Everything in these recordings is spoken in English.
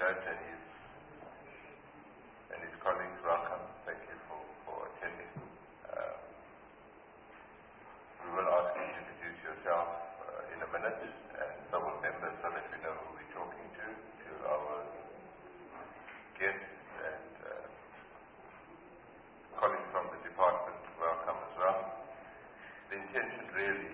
Judge and his colleagues, welcome. Thank you for attending. We will ask you to introduce yourself in a minute, and so will members, so that we know who we're talking to our guests and colleagues from the department, welcome as well. The intention really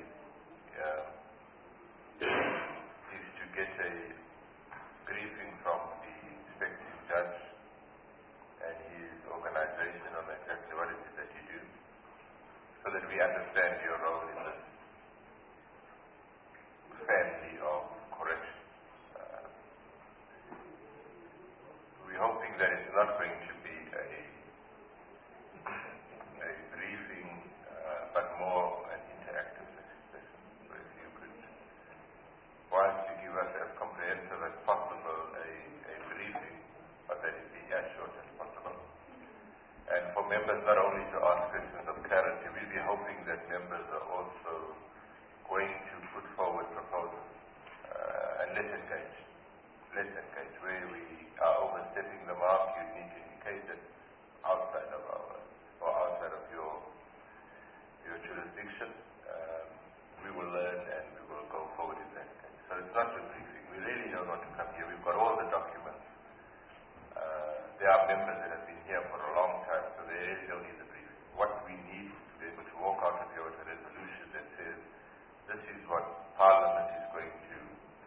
is to get a briefing from the inspecting judge and his organization on exactly what it is that you do, so that we understand your role in this family of corrections. We're hoping that it's not going to be a briefing, but more an interactive session. So if you could, whilst you give us as comprehensive as possible a briefing, but that it be as short as possible. And for members not only to ask questions of clarity, we'll be hoping that members are also going to put forward proposals and let's engage. Where we are overstepping the mark, you need to indicate that outside of your jurisdiction. We will learn and we will go forward in that case. So it's not a briefing. We really don't want to come here. We've got all the documents. There are members that have been here for a long time, so they really don't need the briefing. What we need is to be able to walk out of here with a resolution that says, this is what Parliament is going to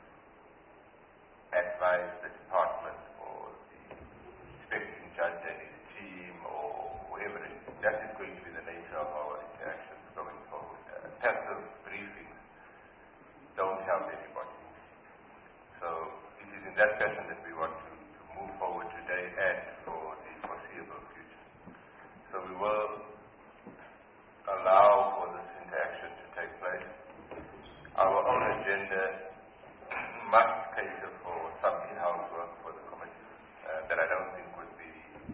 advise the department or the inspecting judge and his team or whoever it is. That is going to be the nature of our interactions going forward. Passive briefings don't help anybody. So it is in that fashion that we want to move forward today and for the foreseeable future. So we will allow for this interaction to take place. Our own agenda must cater for some in-house work for the committee that I don't think would be,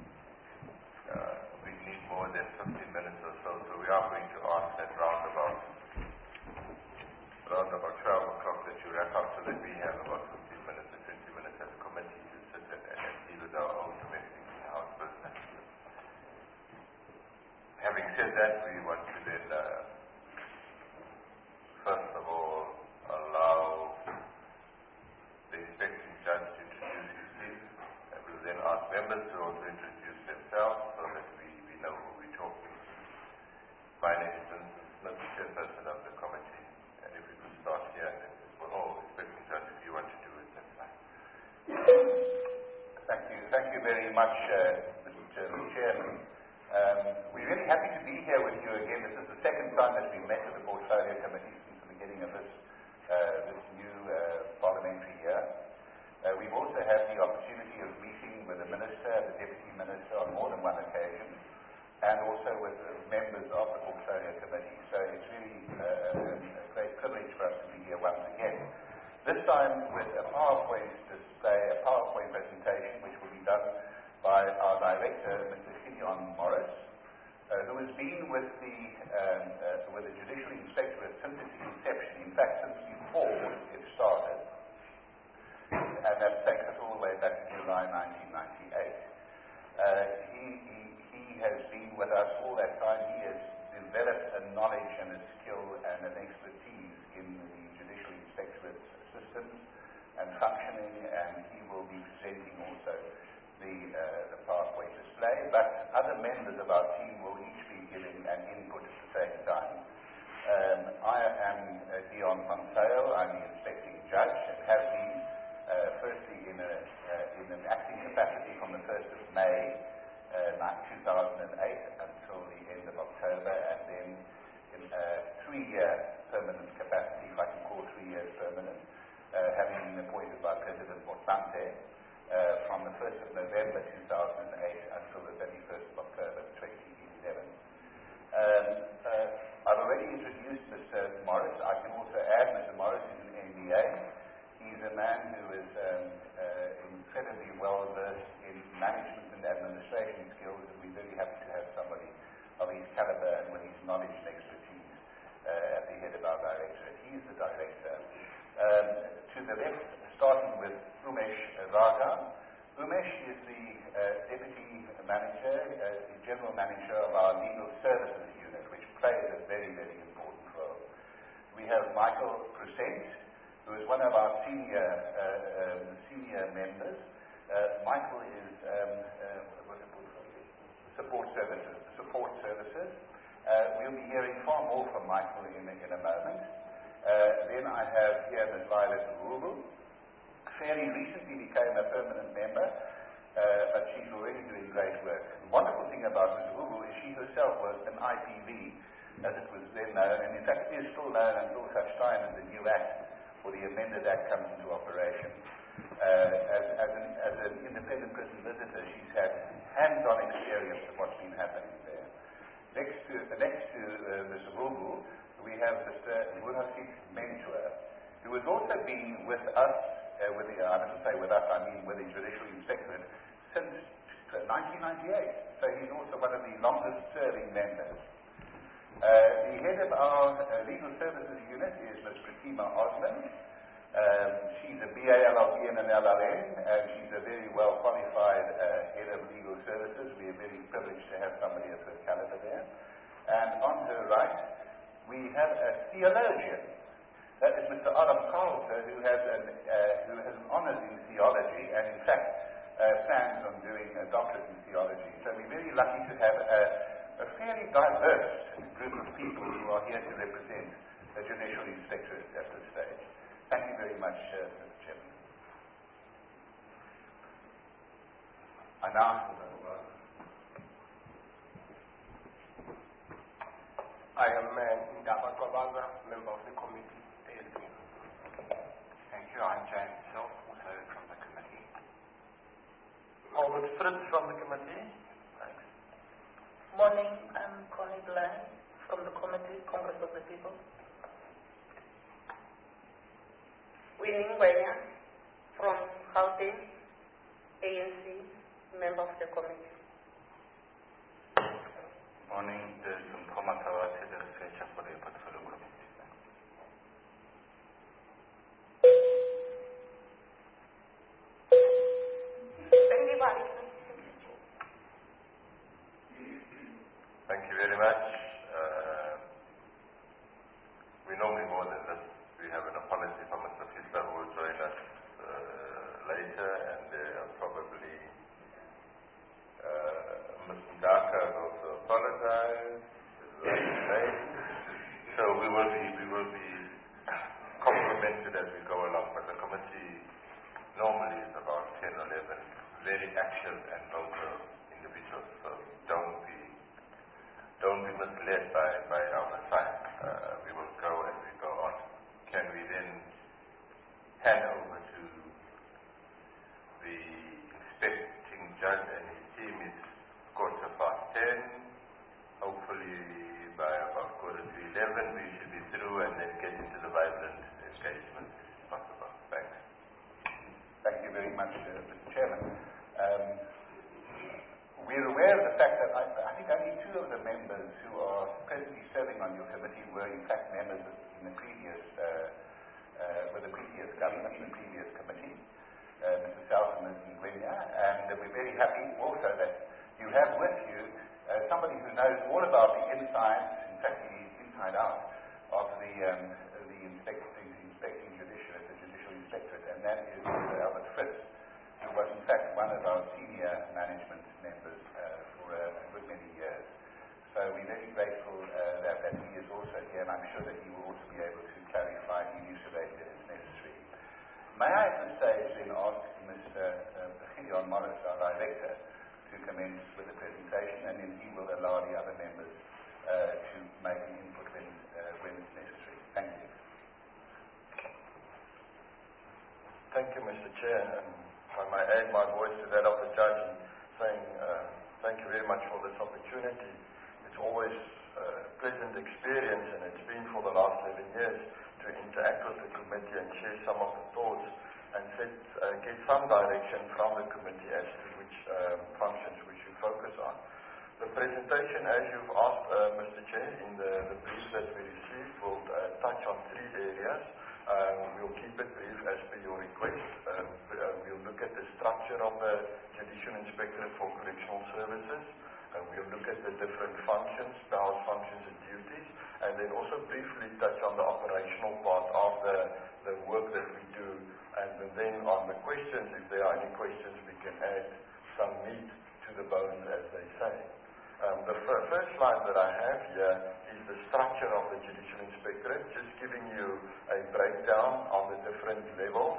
we need more than 15 minutes or so. So we are going to ask that round about 12 o'clock that you wrap up, so that we have about 15 minutes to 20 minutes as a committee to sit and deal with our own domestic in-house business. Having said that, we want to then first of all allow the inspecting judge to introduce his team, and we'll then ask members to also introduce themselves so that we know who we're talking to. My name is Vincent Smith, chairperson of the committee, and if we could start here, and then inspecting judge, if you want to do it, that's fine. Thank you very much, Mr. Chairman. We're really happy to be here with you again. This is the second time that we've met with the Portfolio Committee since the beginning of this new parliamentary year. We've also had the opportunity of meeting with the Minister, the Deputy Minister on more than one occasion, and also with members of the Portfolio Committee. So it's really a great privilege for us to be here once again. This time with a PowerPoint display, a PowerPoint presentation, which will be done by our Director, Mr. Gideon Morris, who has been with the Judicial Inspectorate since its inception, in fact since before it started, and that takes us all the way back to July 1998. He has been with us all that time. He has developed a knowledge and a skill and an expertise in the Judicial Inspectorate systems and functioning, and he will be presenting also the PowerPoint display, but other members of our team will each be giving an input at the same time. I am Dion van Zyl. I'm the inspecting judge and have been firstly in an acting capacity from the 1st of May 2008 until the end of October, and then in a 3-year permanent capacity, if I can call 3 years permanent, having been appointed by President Motlanthe from the 1st of November 2008 until the 31st of October 2011. I've already introduced Mr. Morris. I can also add Mr. Morris is an MBA. He's a man who is incredibly well versed in management and administration skills, and we're very happy to have somebody of his caliber and with his knowledge and expertise at the head of our directorate. He's the director. To the left, starting with Umesh Raga, Umesh is the Deputy Manager, the General Manager of our Legal Services Unit, which plays a very, very important role. We have Michael Crescent, who is one of our senior members. Michael is support services. We'll be hearing far more from Michael in a moment. Then I have here Ms. Violet Rubu. Fairly recently became a permanent member, but she's already doing great work. The wonderful thing about Ms. Rubu is she herself was an IPV, as it was then known, and in fact is still known until such time as the new Act or the amended Act comes into operation. As an independent prison visitor, she's had hands-on experience of what's been happening there. Next to Ms. Rubu, we have Mr. Muhasid Mentor, who has also been with us, I mustn't say with us, I mean with the Judicial Inspectorate, since 1998. So he's also one of the longest-serving members. The head of our Legal Services Unit is Ms. Pratima Osman. She's a BA, LLB, and an LLM, and she's a very well-qualified head of legal services. We are very privileged to have somebody of her caliber there. And on her right, we have a theologian. That is Mr. Adam Carlter, who has an honours in theology, and in fact plans on doing a doctorate in theology. So we're very lucky to have a fairly diverse group of people who are here to represent the Judicial Inspectorate at this stage. Thank you very much, Mr. Chairman. I now I am Ndaba Kwabaza, member of the committee. Thank you. I'm James Self, also from the committee. Albert Fritz from the committee. Thanks. Morning, I'm Connie Bland from the committee, Congress of the People. Winnie Ngwenya from Gauteng, ANC, member of the committee. Morning, this is Mpoma Tawati, the researcher for the portfolio committee. Thank you very much. We normally more than this. We have an apology from Mr. Fisler who will join us later, and probably Ms. Ndaka has also apologized. So we will be complimented as we go along, but the committee normally is about 10 or 11 very active and local individuals. So don't be misled by our sign. We will go as we go on. Can we then hand over to the inspecting judge and his team? It's 10:15. Hopefully by about 11:15 we should be through and then get into the vibrant engagement if possible. Thanks. Thank you very much, Mr. Chairman. We're aware of the fact that I think only two of the members who are presently serving on your committee were in fact members in the previous, with the previous government, the previous committee, Mr. South and Ms. Ngwenya, and we're very happy also that you have with you somebody who knows all about the insides, in fact the inside out, of the inspecting judiciary, the Judicial Inspectorate, and that is Mr. Albert Fritz, who was in fact one of our senior management members for a good many years. So we're very grateful that he is also here, and I'm sure that he will also be able to clarify and elucidate it as necessary. May I at this stage then ask Mr. Gideon Morris, our Director, to commence with the presentation, and then he will allow the other members to make an input when it's necessary. Thank you. Thank you, Mr. Chair. I might add my voice to that of the judge in saying thank you very much for this opportunity. It's always a pleasant experience, and it's been for the last 11 years, to interact with the committee and share some of the thoughts and get some direction from the committee as to which functions we should focus on. The presentation, as you've asked, Mr. Chair, in the brief that we received, will touch on 3 areas. We'll keep it brief as per your request. We'll look look at the structure of the Judicial Inspectorate for Correctional Services, and we'll look at the different functions, powers, functions and duties, and then also briefly touch on the operational part of the work that we do, and then on the questions, if there are any questions, we can add some meat to the bones, as they say. The first slide that I have here is the structure of the Judicial Inspectorate, just giving you a breakdown on the different levels.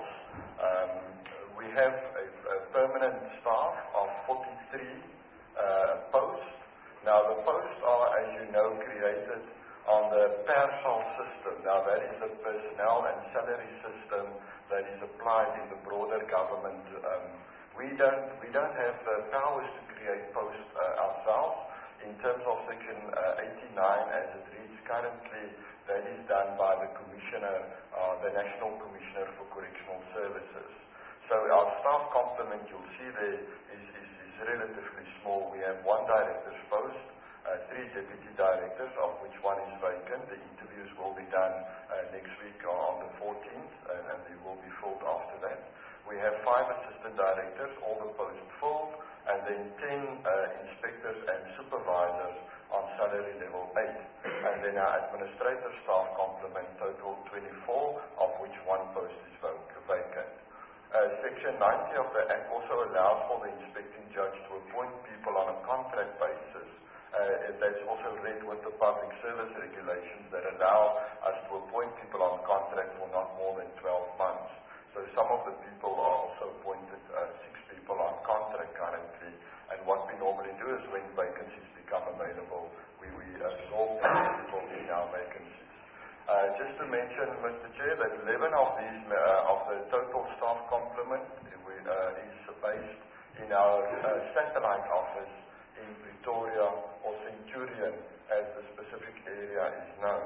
We have a permanent staff of 43 posts. Now, the posts are, as you know, created on the PERSAL system. Now, that is the personnel and salary system that is applied in the broader government. We don't have the powers to create posts ourselves. In terms of Section 89, as it reads currently, that is done by the Commissioner, the National Commissioner for Correctional Services. So our staff complement, you'll see there, is relatively small. We have 1 director's post, 3 deputy directors, of which 1 is vacant. The interviews will be done next week on the 14th, and they will be filled after that. We have 5 assistant directors, all the posts filled, and then 10 inspectors and supervisors on salary level 8. And then our administrative staff complement total 24, of which 1 post is vacant. Section 90 of the Act also allows for the inspecting judge to appoint people on a contract basis. That's also read with the public service regulations that allow us to appoint people on contract for not more than 12 months. So some of the people are also appointed, 6 people on contract currently, and what we normally do is when vacancies become available, we absorb people in our vacancies. Just to mention, Mr. Chair, that 11 of these, of the total staff complement is based in our satellite office in Pretoria, or Centurion, as the specific area is known.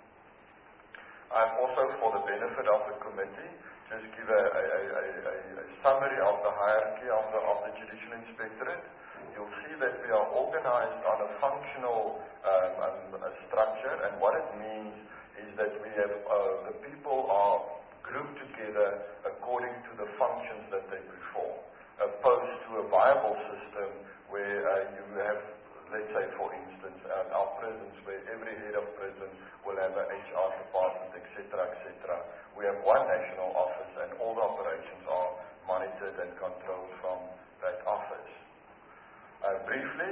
I'm also, for the benefit of the committee, just give a summary of the hierarchy of the Judicial Inspectorate. You'll see that we are organized on a functional structure, and what it means is that we have the people are grouped together according to the functions that they perform, opposed to a viable system where you have, let's say for instance, our prisons, where every head of prison will have an HR department, etc., etc. We have 1 national office, and all the operations are monitored and controlled from that office. Briefly,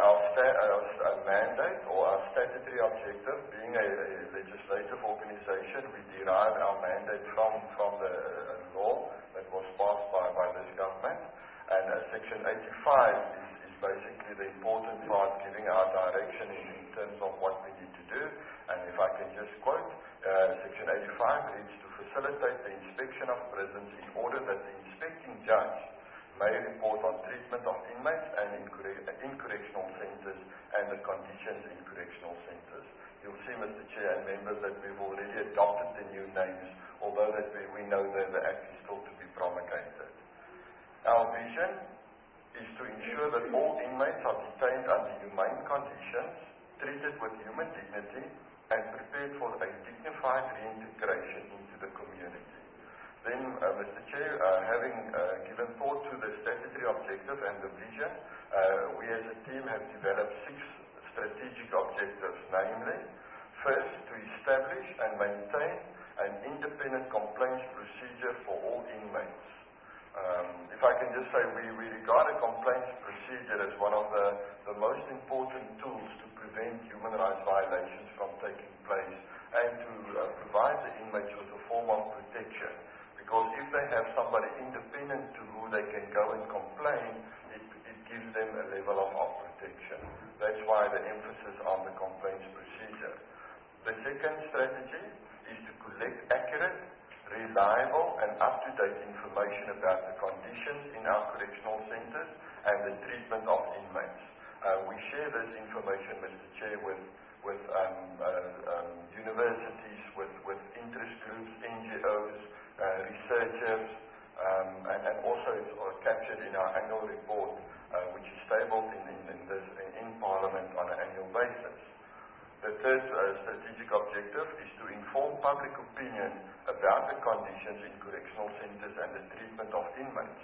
our mandate or our statutory objective, being a legislative organization, we derive our mandate from the law that was passed by this government, and Section 85 is basically the important part, giving our direction in terms of what we need to do. And if I can just quote, Section 85 reads to facilitate the inspection of prisons in order that the inspecting judge may report on treatment of inmates and in correctional centres and the conditions in correctional centres. You'll see, Mr. Chair and members, that we've already adopted the new names, although that we know that the Act is still to be promulgated. Our vision is to ensure that all inmates are detained under humane conditions, treated with human dignity, and prepared for a dignified reintegration into the community. Then, Mr. Chair, having given thought to the statutory objective and the vision, we as a team have developed 6 strategic objectives, namely, first, to establish and maintain an independent complaints procedure for all inmates. If I can just say, we regard a complaints procedure as one of the most important tools to prevent human rights violations from taking place and to provide the inmates with a form of protection. Because if they have somebody independent to who they can go and complain, it gives them a level of protection. That's why the emphasis on the complaints procedure. The second strategy is to collect accurate, reliable and up-to-date information about the conditions in our correctional centres and the treatment of inmates. We share this information, Mr. Chair, with universities, with interest groups, NGOs, researchers, and also it's captured in our annual report, which is tabled in Parliament on an annual basis. The third strategic objective is to inform public opinion about the conditions in correctional centres and the treatment of inmates.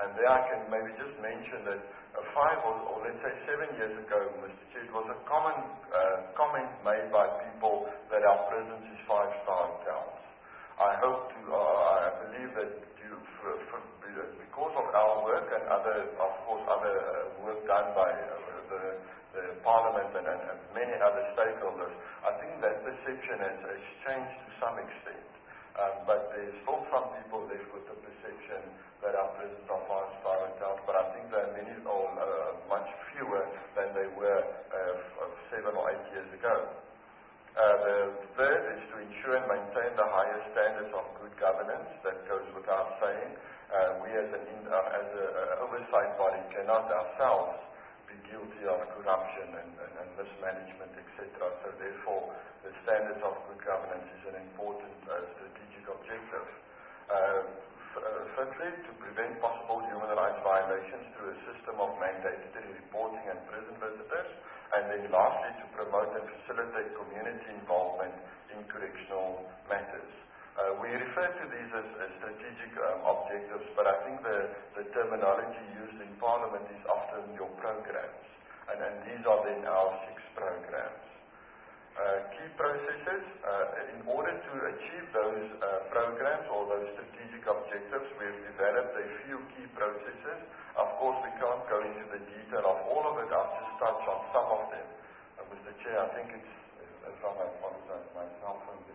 And there I can maybe just mention that 5 or let's say 7 years ago, Mr. Chair, it was a common comment made by people that our prisons is 5-star hotels. I believe that because of our work and other work done by the Parliament and many other stakeholders, I think that perception has changed to some extent. But there's still some people left with the perception that our prisons are 5-star hotels, but I think there are many or much fewer than they were 7 or 8 years ago. The third is to ensure and maintain the highest standards of good governance. That goes without saying. We as an oversight body cannot ourselves be guilty of corruption and mismanagement, etc. So therefore, the standards of good governance is an important strategic objective. Thirdly, to prevent possible human rights violations through a system of mandatory reporting and prison visitors. And then lastly, to promote and facilitate community involvement in correctional matters. We refer to these as strategic objectives, but I think the terminology used in Parliament is often your programs. And these are then our 6 programs. Key processes. In order to achieve those programs or those strategic objectives, we've developed a few key processes. Of course, we can't go into the detail of all of it. I'll just touch on some of them. Mr. Chair, I think it's, if I may apologize, my cell phone is.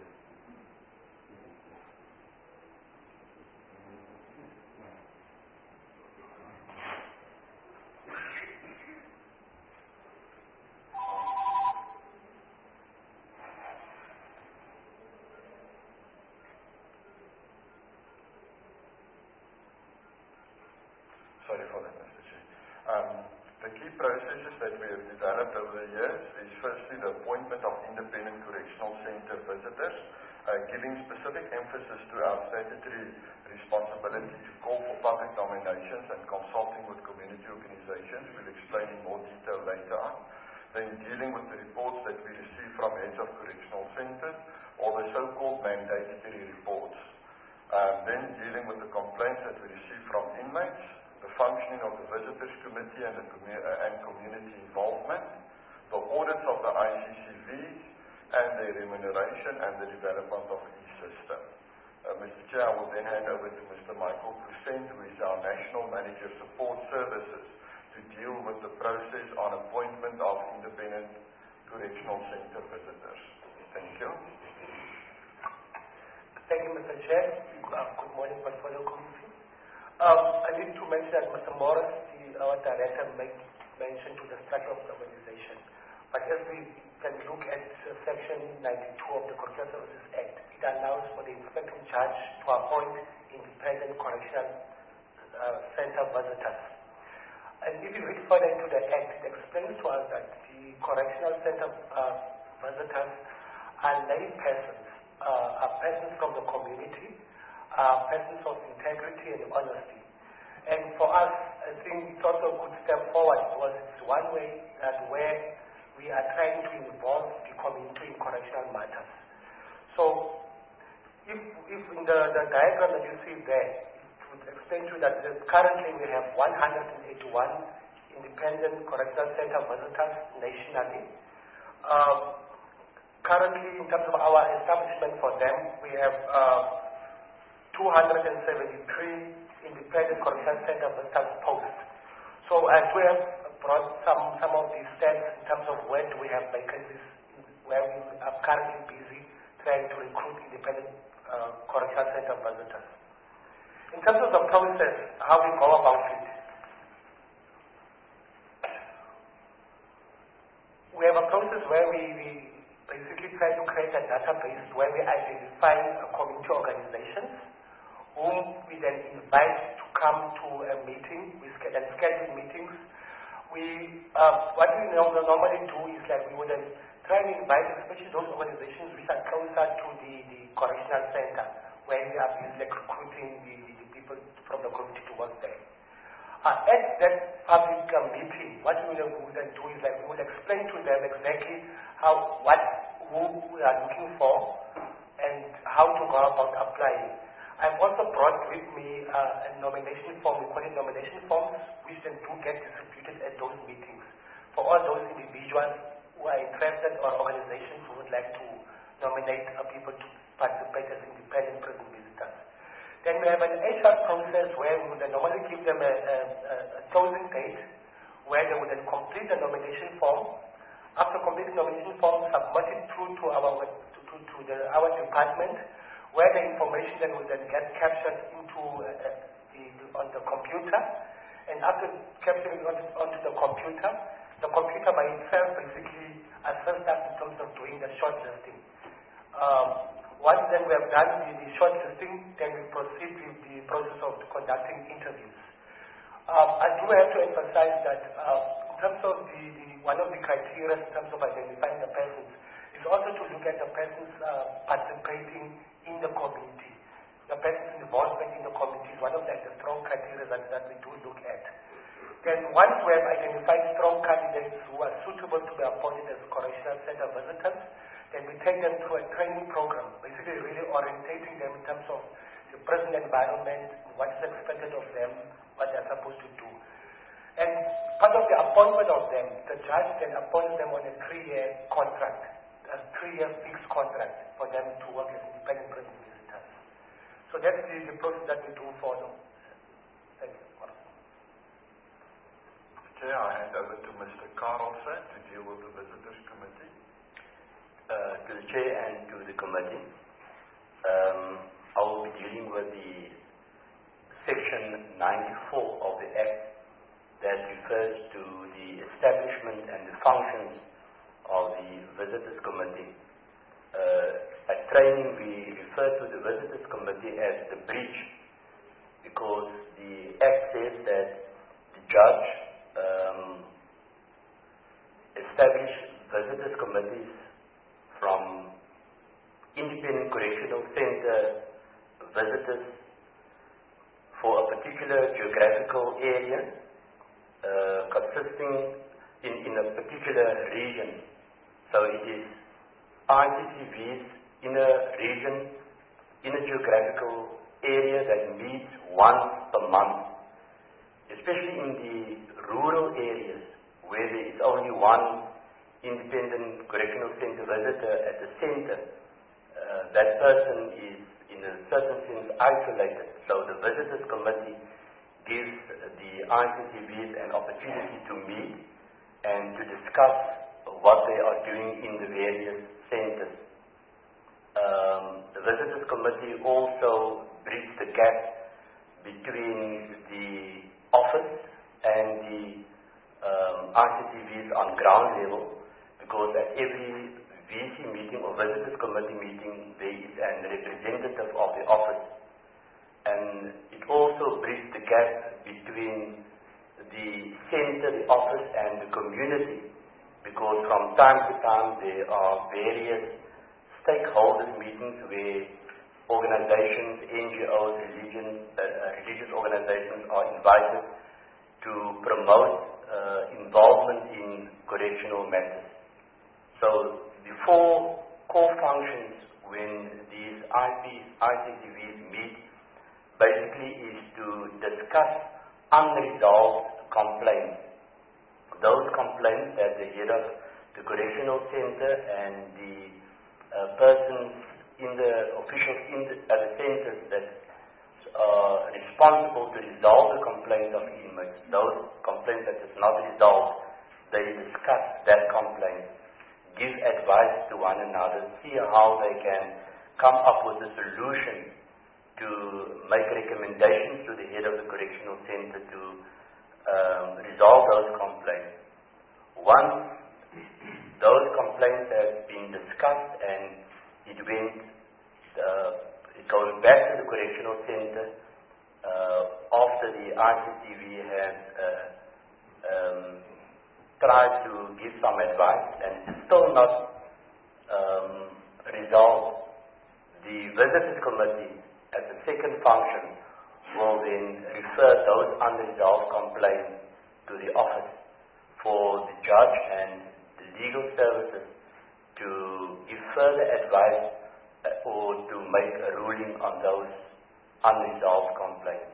Sorry for that, Mr. Chair. The key processes that we have developed over the years is firstly the appointment of independent correctional centre visitors, giving specific emphasis to our statutory responsibility to call for public nominations and consulting with community organisations. We'll explain in more detail later on. Then dealing with the reports that we receive from heads of correctional centres, or the so-called mandatory reports. Then dealing with the complaints that we receive from inmates, the functioning of the Visitors Committee and community involvement, the audits of the ICCVs, and their remuneration and the development of e-system. Mr. Chair, I will then hand over to Mr. Michael Crescent, who is our National Manager Support Services, to deal with the process on appointment of independent correctional centre visitors. Thank you. Thank you, Mr. Chair. Good morning, Portfolio Committee. I need to mention that Mr. Morris, our director, mentioned to the structure of the organization. But as we can look at Section 92 of the Correctional Services Act, it allows for the inspector in charge to appoint independent correctional center visitors. And if you read further into the Act, it explains to us that the correctional center visitors are lay persons, are persons from the community, persons of integrity and honesty. And for us, I think it's also a good step forward because it's one way that where we are trying to involve the community in correctional matters. So, if in the diagram that you see there, it would explain to you that currently we have 181 independent correctional center visitors nationally. Currently, in terms of our establishment for them, we have 273 independent correctional center visitors posts. So as we have brought some of these stats in terms of where do we have vacancies, where we are currently busy trying to recruit independent correctional center visitors. In terms of the process, how we go about it, we have a process where we basically try to create a database where we identify community organizations whom we then invite to come to a meeting. We schedule meetings. What we normally do is like we would try and invite especially those organizations which are closer to the correctional center, where we are busy like recruiting the people from the community to work there. At that public meeting, what we will then do is like we will explain to them exactly who we are looking for and how to go about applying. I've also brought with me a nomination form, we call it nomination forms, which then do get distributed at those meetings for all those individuals who are interested or organizations who would like to nominate people to participate as independent prison visitors. Then we have an HR process where we would then normally give them a closing date where they would then complete the nomination form. After completing the nomination form, submit it through to our department, where the information then will then get captured into on the computer, and after capturing it onto the computer by itself basically assists us in terms of doing the shortlisting. Once then we have done the shortlisting, then we proceed with the process of conducting interviews. I do have to emphasize that in terms of one of the criteria in terms of identifying the persons is also to look at the persons participating in the community. The person's involvement in the community is one of the strong criteria that we do look at. Then once we have identified strong candidates who are suitable to be appointed as correctional center visitors, then we take them through a training program, basically really orientating them in terms of the prison environment, what is expected of them, what they're supposed to do. And part of the appointment of them, the judge then appoints them on a 3-year contract, a 3-year fixed contract for them to work as independent prison visitors. So that's the process that we do for them. Thank you. Chair, I hand over to Mr. Carlson to deal with the Visitors Committee. To the Chair and to the committee, I will be dealing with the Section 94 of the Act that refers to the establishment and the functions of the Visitors Committee. At training, we refer to the Visitors Committee as the bridge, because the Act says that the judge establish Visitors Committees from independent correctional center visitors for a particular geographical area, consisting in a particular region. So it is ICCVs in a region, in a geographical area that meets once per month, especially in the rural areas where there is only one independent correctional center visitor at the center. That person is in a certain sense isolated. So the Visitors Committee gives the ICCVs an opportunity to meet and to discuss what they are doing in the various centers. The Visitors Committee also bridges the gap between the office and the ICCVs on ground level, because at every VC meeting or Visitors Committee meeting there is a representative of the office, and it also bridges the gap between the center, the office and the community, because from time to time there are various stakeholders meetings where organizations, NGOs, religious organizations are invited to promote involvement in correctional matters. So the 4 core functions when these ICCVs meet basically is to discuss unresolved complaints. Those complaints that the head of the correctional center and the persons in the officials at the centers that are responsible to resolve the complaints of inmates, those complaints that is not resolved, they discuss that complaint, give advice to one another, see how they can come up with a solution to make recommendations to the head of the correctional center to resolve those complaints. Once those complaints have been discussed and it goes back to the correctional center after the ICCV has tried to give some advice and still not resolved, the Visitors Committee as the second function will then refer those unresolved complaints to the office for the judge and the legal services to give further advice or to make a ruling on those unresolved complaints.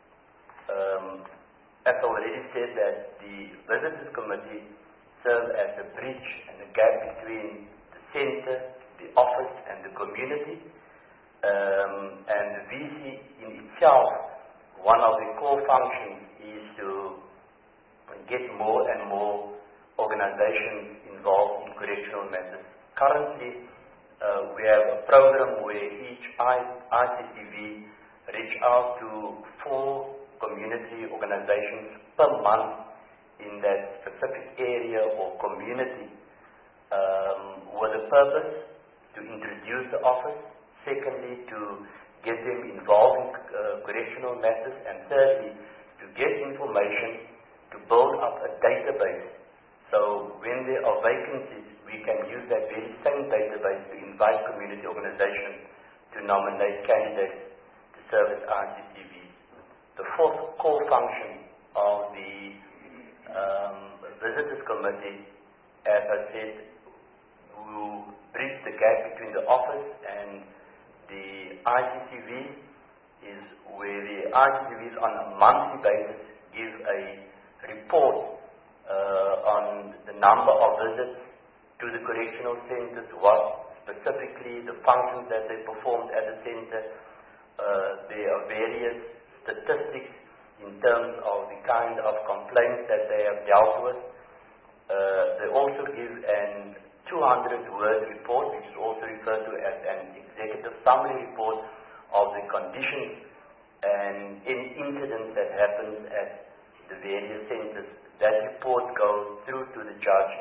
As already said, that the Visitors Committee serves as a bridge and a gap between the centre, the office and the community. And the VC in itself, one of the core functions is to get more and more organizations involved in correctional matters. Currently, we have a program where each ICTV reach out to 4 community organizations per month in that specific area or community, with the purpose to introduce the office, secondly to get them involved in correctional matters, and thirdly to get information to build up a database. So when there are vacancies, we can use that very same database to invite community organizations to nominate candidates to serve as ICTVs. The fourth core function of the Visitors Committee, as I said, will bridge the gap between the office and the ICTV, is where the ICTVs on a monthly basis give a report on the number of visits to the correctional centers, what specifically the functions that they performed at the center. There are various statistics in terms of the kind of complaints that they have dealt with. They also give an 200-word report, which is also referred to as an executive summary report of the conditions and any incidents that happens at the various centers. That report goes through to the judge,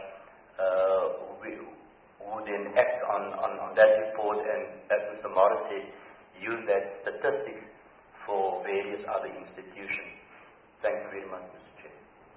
who then acts on that report, and as Mr. Morris said, use that statistics for various other institutions. Thank you very much, Mr. Chair.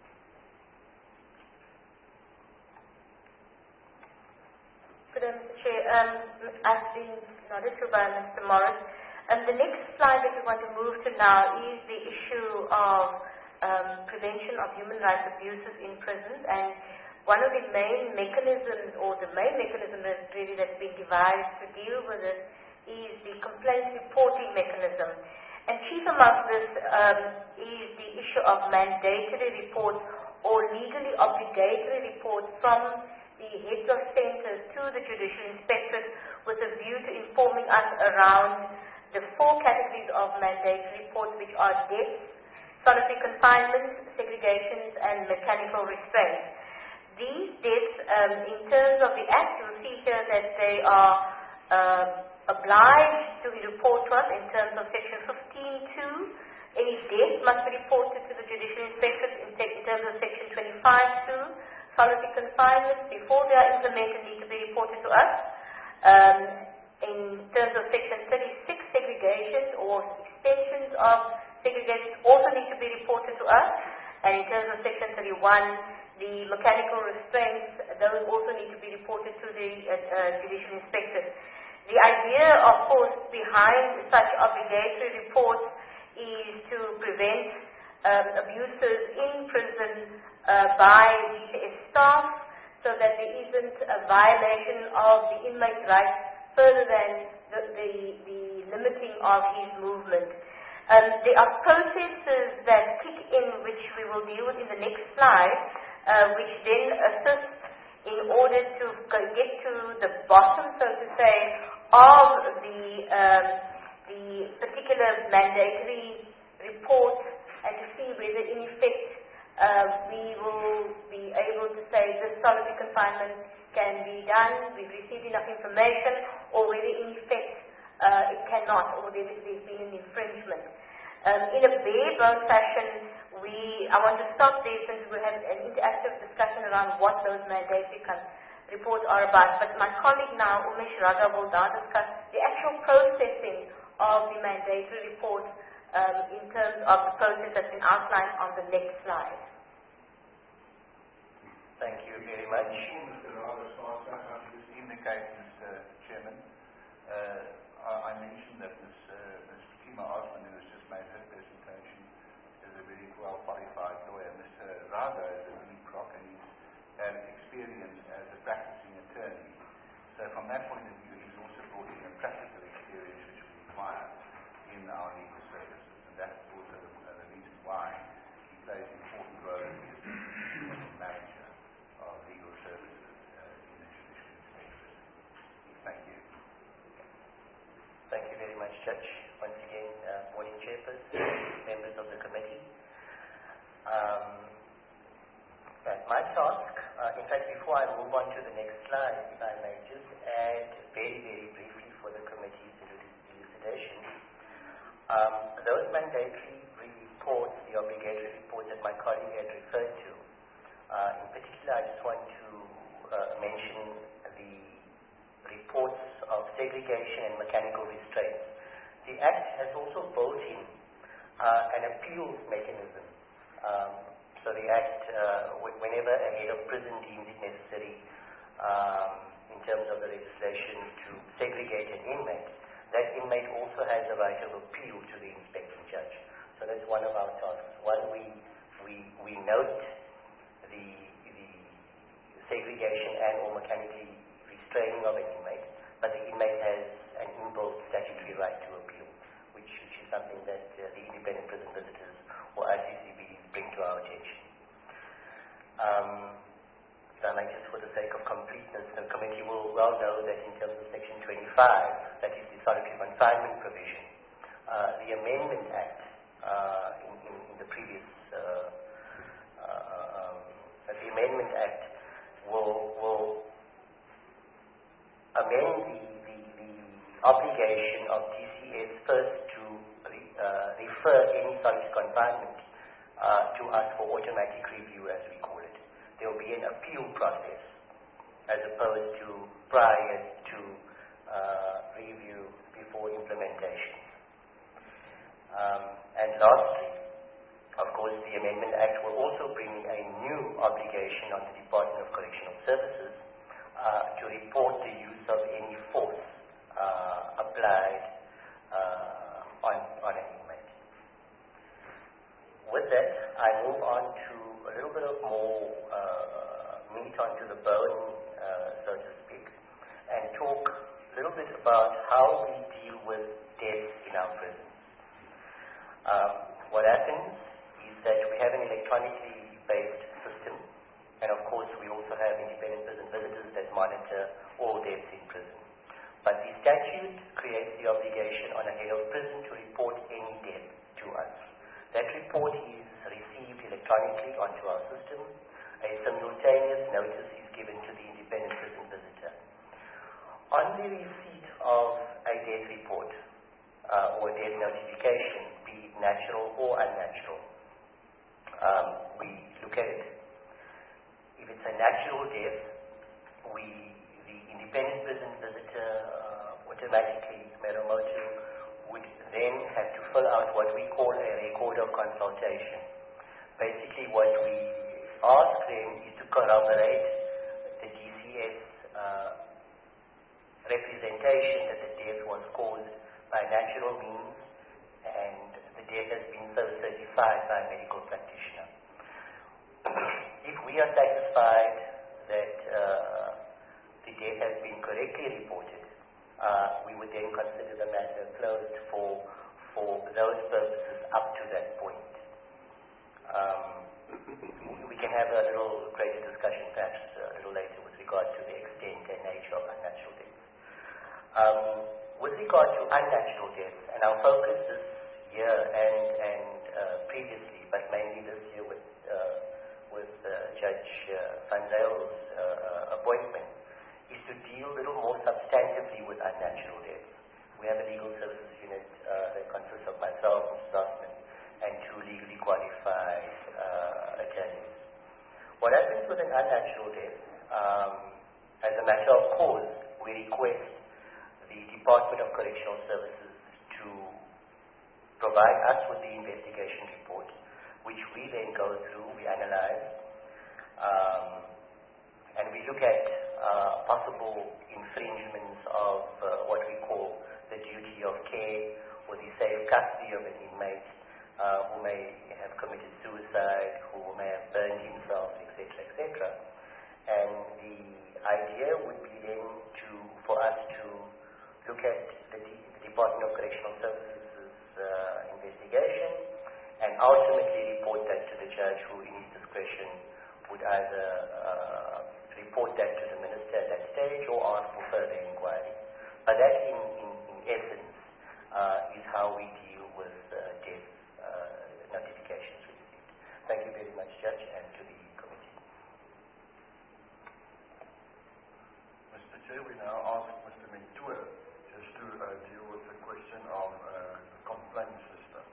Good day, Mr. Chair. I've been nodded to by Mr. Morris. The next slide that we want to move to now is the issue of prevention of human rights abuses in prisons, and one of the main mechanisms, or the main mechanism that's been devised to deal with it, is the complaint reporting mechanism. And chief amongst this is the issue of mandatory reports or legally obligatory reports from the heads of centers to the judicial inspectorate, with a view to informing us around the 4 categories of mandatory reports, which are deaths, solitary confinements, segregations, and mechanical restraint. These deaths, in terms of the Act, you will see here that they are obliged to report to us in terms of Section 15.2. Any death must be reported to the judicial inspectorate in terms of Section 25.2. Solitary confinements, before they are implemented, need to be reported to us. In terms of Section 36, segregation or extensions of segregation also need to be reported to us. And in terms of Section 31, the mechanical restraints, those also need to be reported to the judicial inspectorate. The idea, of course, behind such obligatory reports is to prevent abuses in prison by DCS staff, so that there isn't a violation of the inmate's rights further than the limiting of his movement. There are processes that kick in, which we will deal with in the next slide, which then assist in order to get to the bottom, so to say, of the particular mandatory report, and to see whether in effect we will be able to say this solitary confinement can be done, we've received enough information, or whether in effect it cannot, or there's been an infringement. In a bare-bones fashion, I want to stop there since we have an interactive discussion around what those mandatory reports are about. But my colleague now, Umesh Raga, will now discuss the actual processing of the mandatory report in terms of the process that's been outlined on the next slide. Thank you very much. Mr. Raga starts out to indicate, Mr. Chairman, I mentioned that Ms. Fatima Osman, who has just made her presentation, is a very well-qualified lawyer. Mr. Raga is a lead proc, and he's had experience as a practicing attorney. So from that point of view, he's also brought in a practical experience which we require in in our legal services, and that's also the reason why he plays an important role as the Assistant Manager of Legal Services in the Judicial Inspectorate. Thank you. Thank you very much, Judge. Once again, morning chairperson, members of the committee. My task, in fact, before I move on to the next slide, if I may just add very, very briefly for the committee's elucidation, those mandatory reports, the obligatory reports that my colleague had referred to, in particular, I just want to mention the reports of segregation and mechanical restraints. The Act has also built in an appeals mechanism. So the Act, whenever a head of prison deems it necessary in terms of the legislation to segregate an inmate, that inmate also has the right of appeal to the inspecting judge. So that's one of our tasks. One, we note the segregation and or mechanically restraining of an inmate, but the inmate has an inbuilt statutory right to appeal, which is something that the independent prison visitors or ICCBs bring to our attention. So I just for the sake of completeness, the committee will well know that in terms of Section 25, that is the solitary confinement provision, the Amendment Act in the previous, the Amendment Act will amend the obligation of DCS first to refer any solitary confinement to us for automatic review, as we call it. There will be an appeal process as opposed to prior to review before implementation. And lastly, of course, the Amendment Act will also bring a new obligation on the Department of Correctional Services to report the use of any force applied on an inmate. With that, I move on to a little bit of more meat onto the bone, so to speak, and talk a little bit about how we deal with deaths in our prisons. What happens is that we have an electronically based system, and of course we also have independent prison visitors that monitor all deaths in prison. But the statute creates the obligation on a head of prison to report any death to us. That report is received electronically onto our system. A simultaneous notice is given to the independent prison visitor. On the receipt of a death report or a death notification, be it natural or unnatural, we look at it. If it's a natural death, the independent prison visitor automatically, Meromoto, would then have to fill out what we call a record of consultation. Basically, what we ask them is to corroborate the DCS representation that the death was caused by natural means and the death has been so certified by a medical practitioner. If we are satisfied that the death has been correctly reported, we would then consider the matter closed for those purposes up to that point. We can have a little greater discussion perhaps a little later with regard to the extent and nature of unnatural deaths. With regard to unnatural deaths, and our focus this year and previously, but mainly this year with Judge Van Zyl's appointment, is to deal a little more substantively with unnatural deaths. We have a legal services unit that consists of myself, Mr. Zossman, and two legally qualified attorneys. What happens with an unnatural death? As a matter of course, we request the Department of Correctional Services to provide us with the investigation report, which we then go through, we analyze, and we look at possible infringements of what we call the duty of care or the safe custody of an inmate who may have committed suicide, who may have burned himself, etc., etc. And the idea would be then for us to look at the Department of Correctional Services' judge who, in his discretion, would either report that to the minister at that stage or ask for further inquiry. But that, in essence, is how we deal with death notifications received. Thank you very much, Judge, and to the committee. Mr. Chair, we now ask Mr. Mentua just to deal with the question of the complaint system.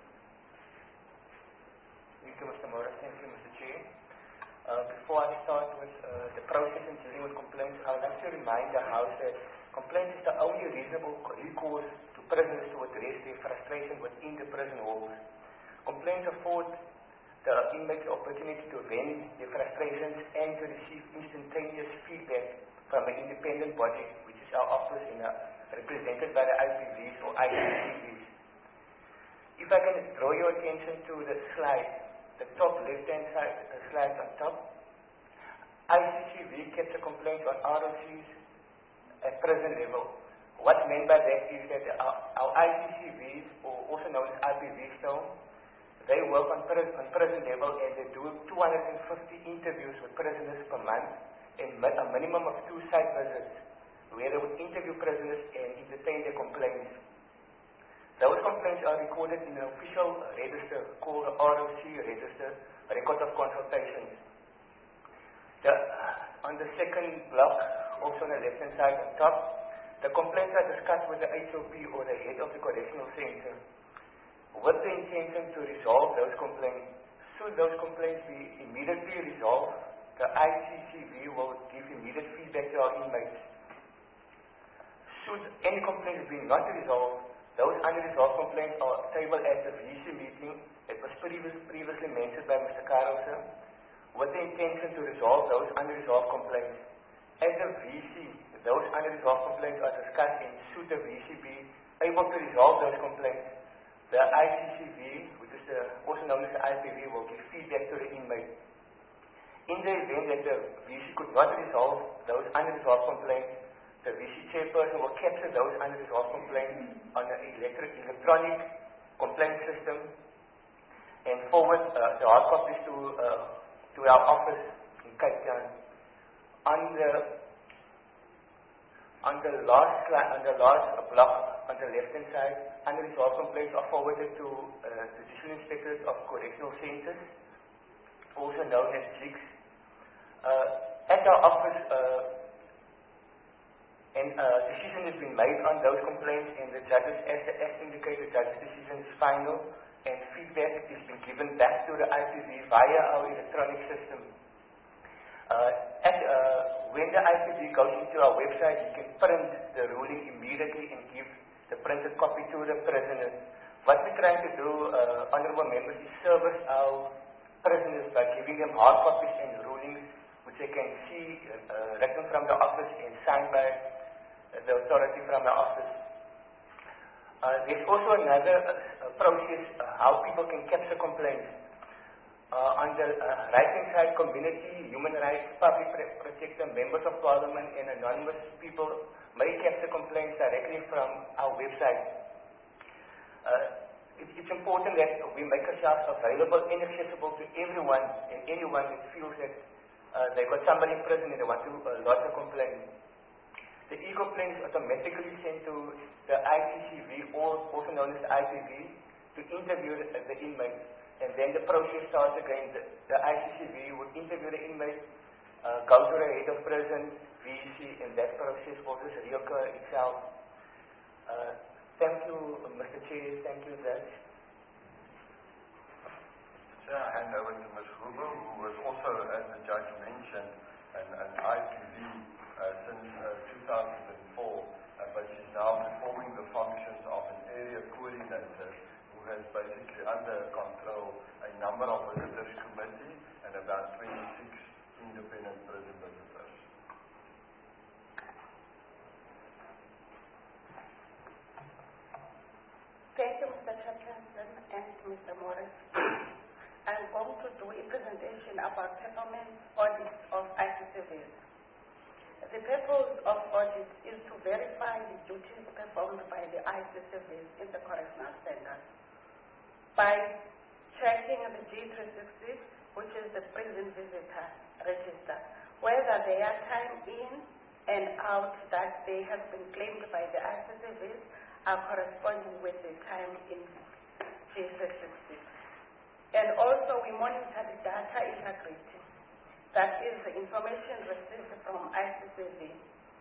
Thank you, Mr. Morris. Thank you, Mr. Chair. Before I start with the process in dealing with complaints, I would like to remind the House that complaints is the only reasonable recourse to prisoners to address their frustration within the prison walls. Complaints afford the inmates the opportunity to vent their frustrations and to receive instantaneous feedback from an independent body, which is our office represented by the IPVs or ICCVs. If I can draw your attention to the slide, the top left-hand side slide on top, ICCV capture complaints on ROCs at prison level. What's meant by that is that our ICCVs, or also known as IPVs now, they work on prison level and they do 250 interviews with prisoners per month and a minimum of 2 site visits where they would interview prisoners and entertain their complaints. Those complaints are recorded in an official register called the ROC register, Record of Consultations. On the second block, also on the left-hand side on top, the complaints are discussed with the HOP or the head of the correctional center with the intention to resolve those complaints. Should those complaints be immediately resolved, the ICCV will give immediate feedback to our inmates. Should any complaints be not resolved, those unresolved complaints are tabled at the VC meeting that was previously mentioned by Mr. Carlson, with the intention to resolve those unresolved complaints. At the VC, those unresolved complaints are discussed, and should the VC be able to resolve those complaints, the ICCV, which is also known as the IPV, will give feedback to the inmate. In the event that the VC could not resolve those unresolved complaints, the VC chairperson will capture those unresolved complaints on an electronic complaint system and forward the hard copies to our office in Cape Town. On the last block on the left-hand side, unresolved complaints are forwarded to the Judicial Inspectorate of Correctional Centers, also known as JICS. At our office, decision has been made on those complaints, and the judges, as indicated, judge's decision is final, and feedback is being given back to the IPV via our electronic system. When the IPV goes into our website, you can print the ruling immediately and give the printed copy to the prisoners. What we're trying to do, honorable members, is service our prisoners by giving them hard copies and rulings which they can see written from the office and signed by the authority from the office. There's also another process how people can capture complaints. On the right-hand side, community, human rights, public protector, members of parliament, and anonymous people may capture complaints directly from our website. It's important that we make ourselves available and accessible to everyone and anyone that feels that they got somebody in prison and they want to lodge a complaint. The e-complaint is automatically sent to the ICCV, or also known as the IPV, to interview the inmate. And then the process starts again. The ICCV would interview the inmate, go to the head of prison, VC, and that process will just reoccur itself. Thank you, Mr. Chair. Thank you, Judge. Chair, I hand over to Ms. Huber, who was also, as the judge mentioned, an IPV since 2004, but she's now performing the functions of an area coordinator who has basically under control a number of visitors committee and about 26 independent prison visitors. Thank you, Mr. Chairperson and Mr. Morris. I'm going to do a presentation about performance audits of ICCVs. The purpose of audits is to verify the duties performed by the ICCVs in the correctional centers by checking the G360 the prison visitor register, whether their time in and out that they have been claimed by the ICCVs are corresponding with the time in GC60. And also we monitor the data integrity, that is the information received from ICCV.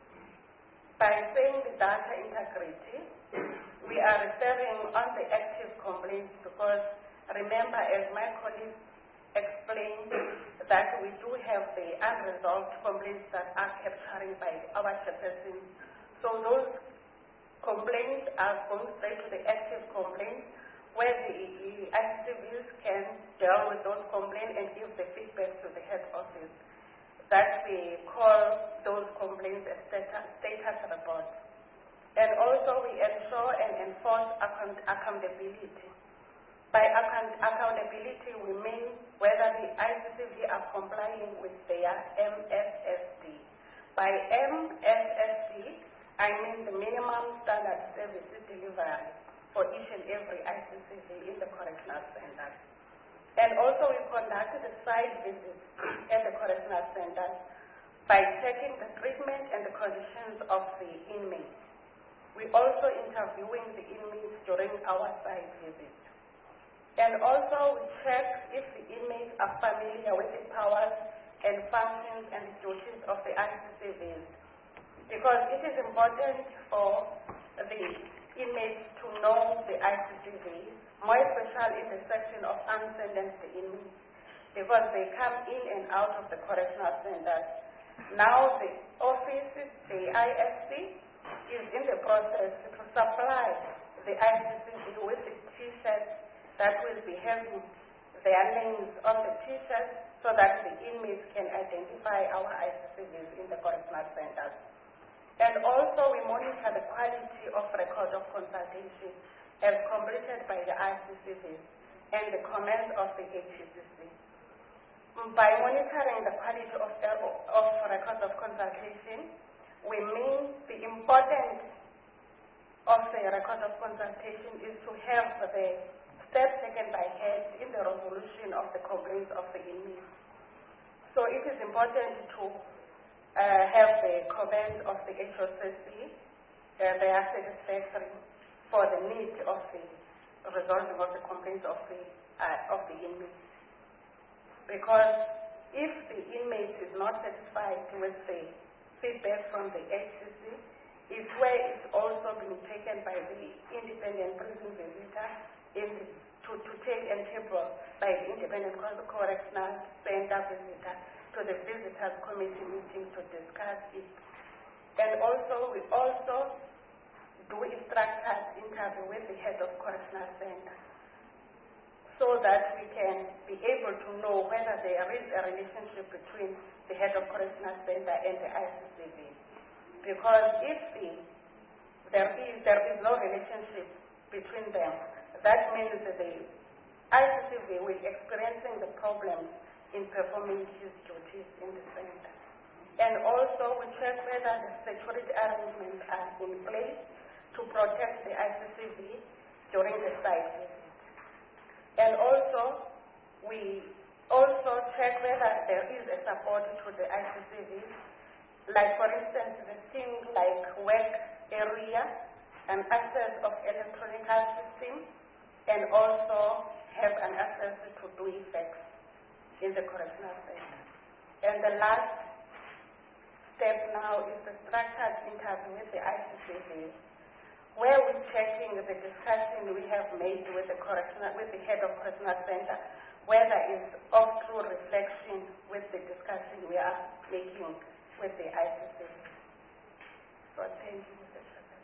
By saying the data integrity, we are referring on the active complaints because remember, as my colleague explained, that we do have the unresolved complaints that are capturing by our chairperson. So those complaints are going straight to the active complaints where the ICCVs can deal with those complaints and give the feedback to the head office. That we call those complaints as status reports. And also we ensure and enforce accountability. By accountability, we mean whether the ICCV are complying with their MSSD. By MSSD, I mean the minimum standard services delivery for each and every ICCV in the correctional center. And also we conduct the site visits at the correctional center by checking the treatment and the conditions of the inmates. We also interviewing the inmates during our site visits. And also we check if the inmates are familiar with the powers and functions and the duties of the ICCVs. Because it is important for the inmates to know the ICCVs, more especially in the section of unsentenced inmates, because they come in and out of the correctional centers. Now the office, the ISC, is in the process to supply the ICCV with the T-shirts that will be having their names on the T-shirts so that the inmates can identify our ICCVs in the correctional centers. And also we monitor the quality of record of consultation as completed by the ICCVs and the comments of the HCCC. By monitoring the quality of records of consultation, we mean the importance of the record of consultation is to have the steps taken by heads in the resolution of the complaints of the inmates. So it is important to have the comments of the HOCC, they are satisfactory for the need of the resolving of the complaints of the inmates. Because if the inmate is not satisfied with the feedback from the HCC, it's where it's also being taken by the independent prison visitor to take and table by the independent correctional center visitor to the visitors committee meeting to discuss it. And also we also do a structured interview with the head of correctional center so that we can be able to know whether there is a relationship between the head of correctional center and the ICCV. Because if there is no relationship between them, that means that the ICCV will be experiencing the problems in performing his duties in the center. And also we check whether the security arrangements are in place to protect the ICCV during the site visit. And also, we also check whether there is a support to the ICCVs, like for instance, the things like work area and access of electronic system, and also have an access to do effects in the correctional center. And the last step now is the structured interview with the ICCVs, where we're checking the discussion we have made with the head of correctional center, whether it's of true reflection with the discussion we are making with the ICC. So thank you, Mr. Chairman.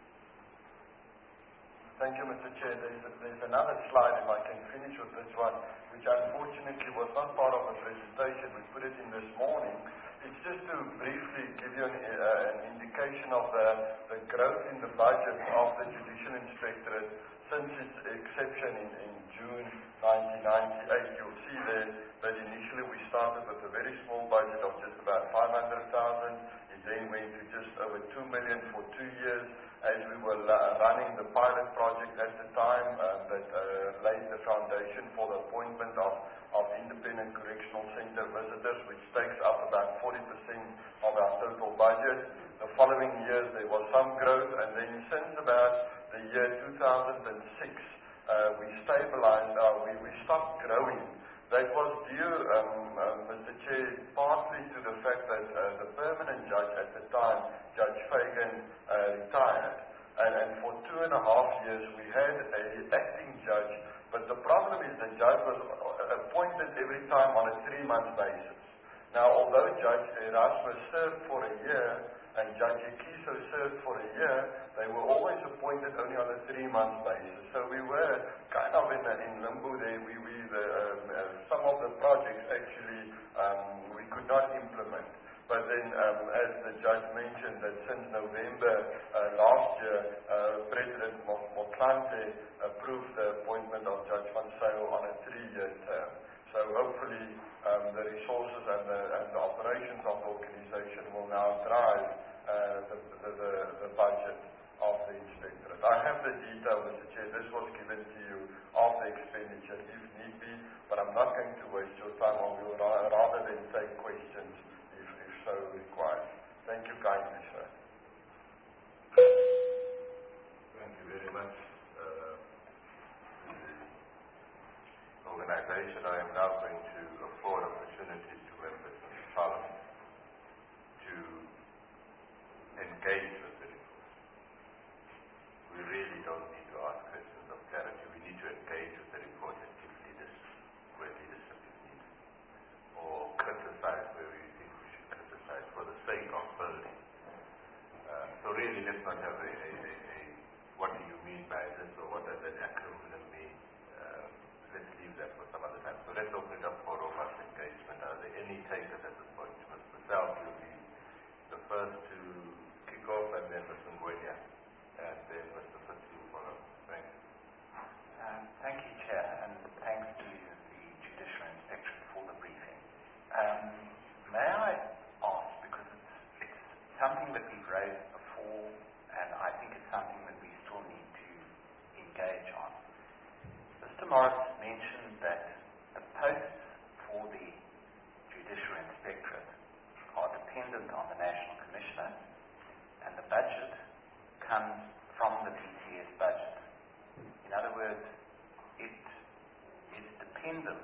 Thank you, Mr. Chair. There's another slide, if I can finish with this one, which unfortunately was not part of the presentation. We put it in this morning. It's just to briefly give you an indication of the growth in the budget of the Judicial Inspectorate since its inception in June 1998. You'll see there that initially we started with a very small budget of just about 500,000. It then went to just over 2 million for 2 years as we were running the pilot project at the time that laid the foundation for the appointment of independent correctional Chair, partly to the fact that the permanent judge at the time, Judge Fagan, retired. And for 2.5 years we had an acting judge, but the problem is the judge was appointed every time on a 3-month basis. Now, although Judge Erasmus served for a year and Judge Ekiso served for a year, they were always appointed only on a 3-month basis. So we were kind of in limbo there. Some of the projects actually we could not implement. But then, as the judge mentioned, that since November last year, President Motlanthe approved the appointment of Judge Van Zyl on a 3-year term. So hopefully the resources and the operations of the organization will now drive the budget of the inspectorate. I have the detail, Mr. Chair. This was given to you of the expenditure if need be, but I'm not going to waste your time. I will rather than take questions if so required. Thank you kindly, sir. Thank you very much. The organization, I am now going to afford opportunities to members of the Parliament to engage with the report. We really don't need to ask questions of clarity. We need to engage with the report and give leadership where leadership is needed, or criticize where we think we should criticize for the sake of building. So really, let's not have a what do you mean by this, or what does that acronym mean? Let's leave that for some other time. So let's open it up for robust engagement. Are there any takers at this point? Mr. Self, you'll be the first to kick off, and then Mr. Ngwenya, and then Mr. Fitz will follow. Thank you. Thank you, Chair, and thanks to the Judicial Inspectorate for the briefing. May I ask, because it's something that we've raised before, and I think it's something that we still need to engage on. Mr. Morris mentioned that the posts for the Judicial Inspectorate are dependent on the National Commissioner, and the budget comes from the PCS budget. In other words, it is dependent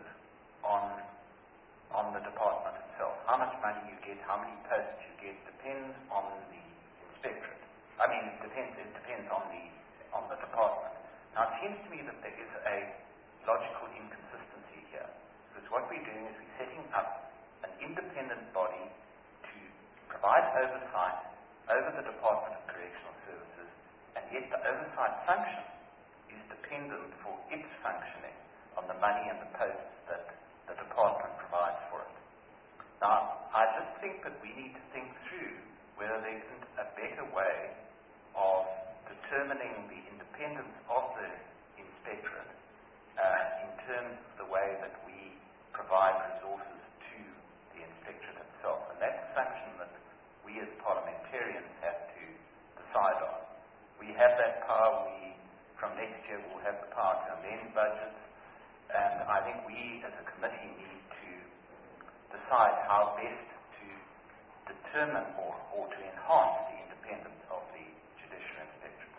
on the department itself. How much money you get, how many posts you get, depends on the inspectorate. I mean, it depends on the department. Now, it seems to me that there is a logical inconsistency here, because what we're doing is we're setting up an independent body to provide oversight over the Department of Correctional Services, and yet the oversight function is dependent for its functioning on the money and the posts that the department provides for it. Now, I just think that we need to think through whether there isn't a better way of determining the independence of the inspectorate in terms of the way that we provide resources to the inspectorate itself. And that's a function that we as parliamentarians have to decide on. We have that power. From next year, will have the power to amend budgets, and I think we as a committee need to decide how best to determine or to enhance the independence of the Judicial Inspectorate.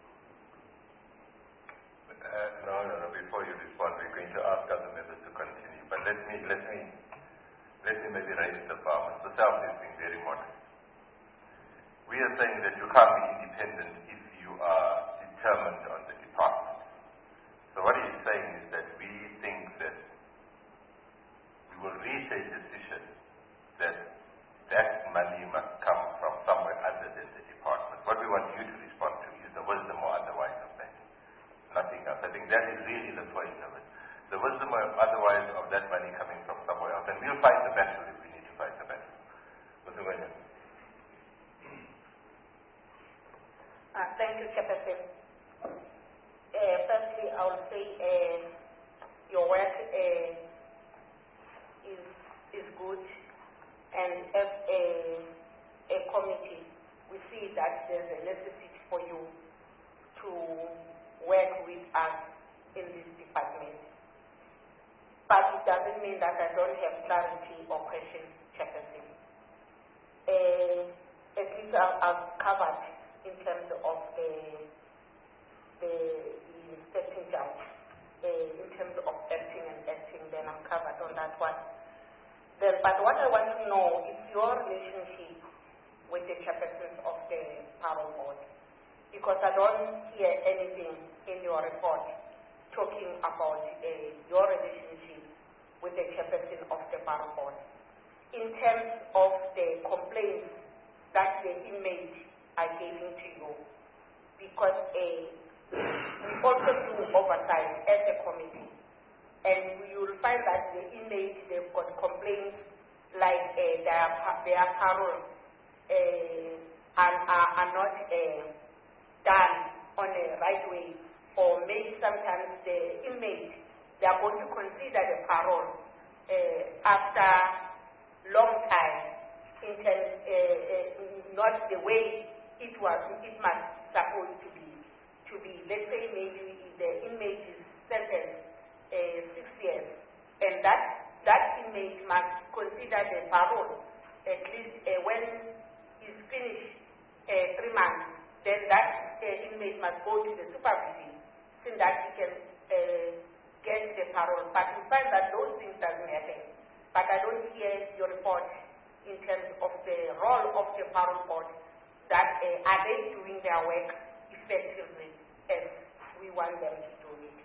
No. Before you respond, we're going to ask other members to continue. But let me maybe raise the bar. Mr. Self is being very modest. We are saying that you can't be independent if you are determined on the department. So what he's saying is that we think that we will reach a decision that money must come from somewhere other than the department. What we want you to respond to is the wisdom or otherwise of that. Nothing else. I think that is really the point of it. The wisdom or otherwise of that money coming from somewhere else. And we'll fight the battle if we need to fight the battle. Mr. Ngwenya. Thank you, Chairperson. Firstly, I will say your work is good, and as a committee, we see that there's a necessity for you to work with us in this department. But it doesn't mean that I don't have clarity or questions, Chairperson. At least I've covered in terms of the inspecting judge, in terms of acting, then I'm covered on that one. Then but what I want to know is your relationship with the chairpersons of the parole board, because I don't hear anything in your report talking about your relationship with the chairperson of the parole board in terms of the complaints that the inmates are giving to you, because we also do oversight as a committee, and you will find that the inmates, they've got complaints like their parole are not done on a right way, or maybe sometimes the inmates, they are going to consider the parole after long time, in terms, not the way it must supposed to be. Let's say maybe the inmate is sentenced 6 years, and that inmate must consider the parole at least when he's finished 3 months. Then that inmate must go to the supervision so that he can get the parole. But we find that those things doesn't happen. But I don't hear your report in terms of the role of the parole board, that are they doing their work effectively as we want them to do it.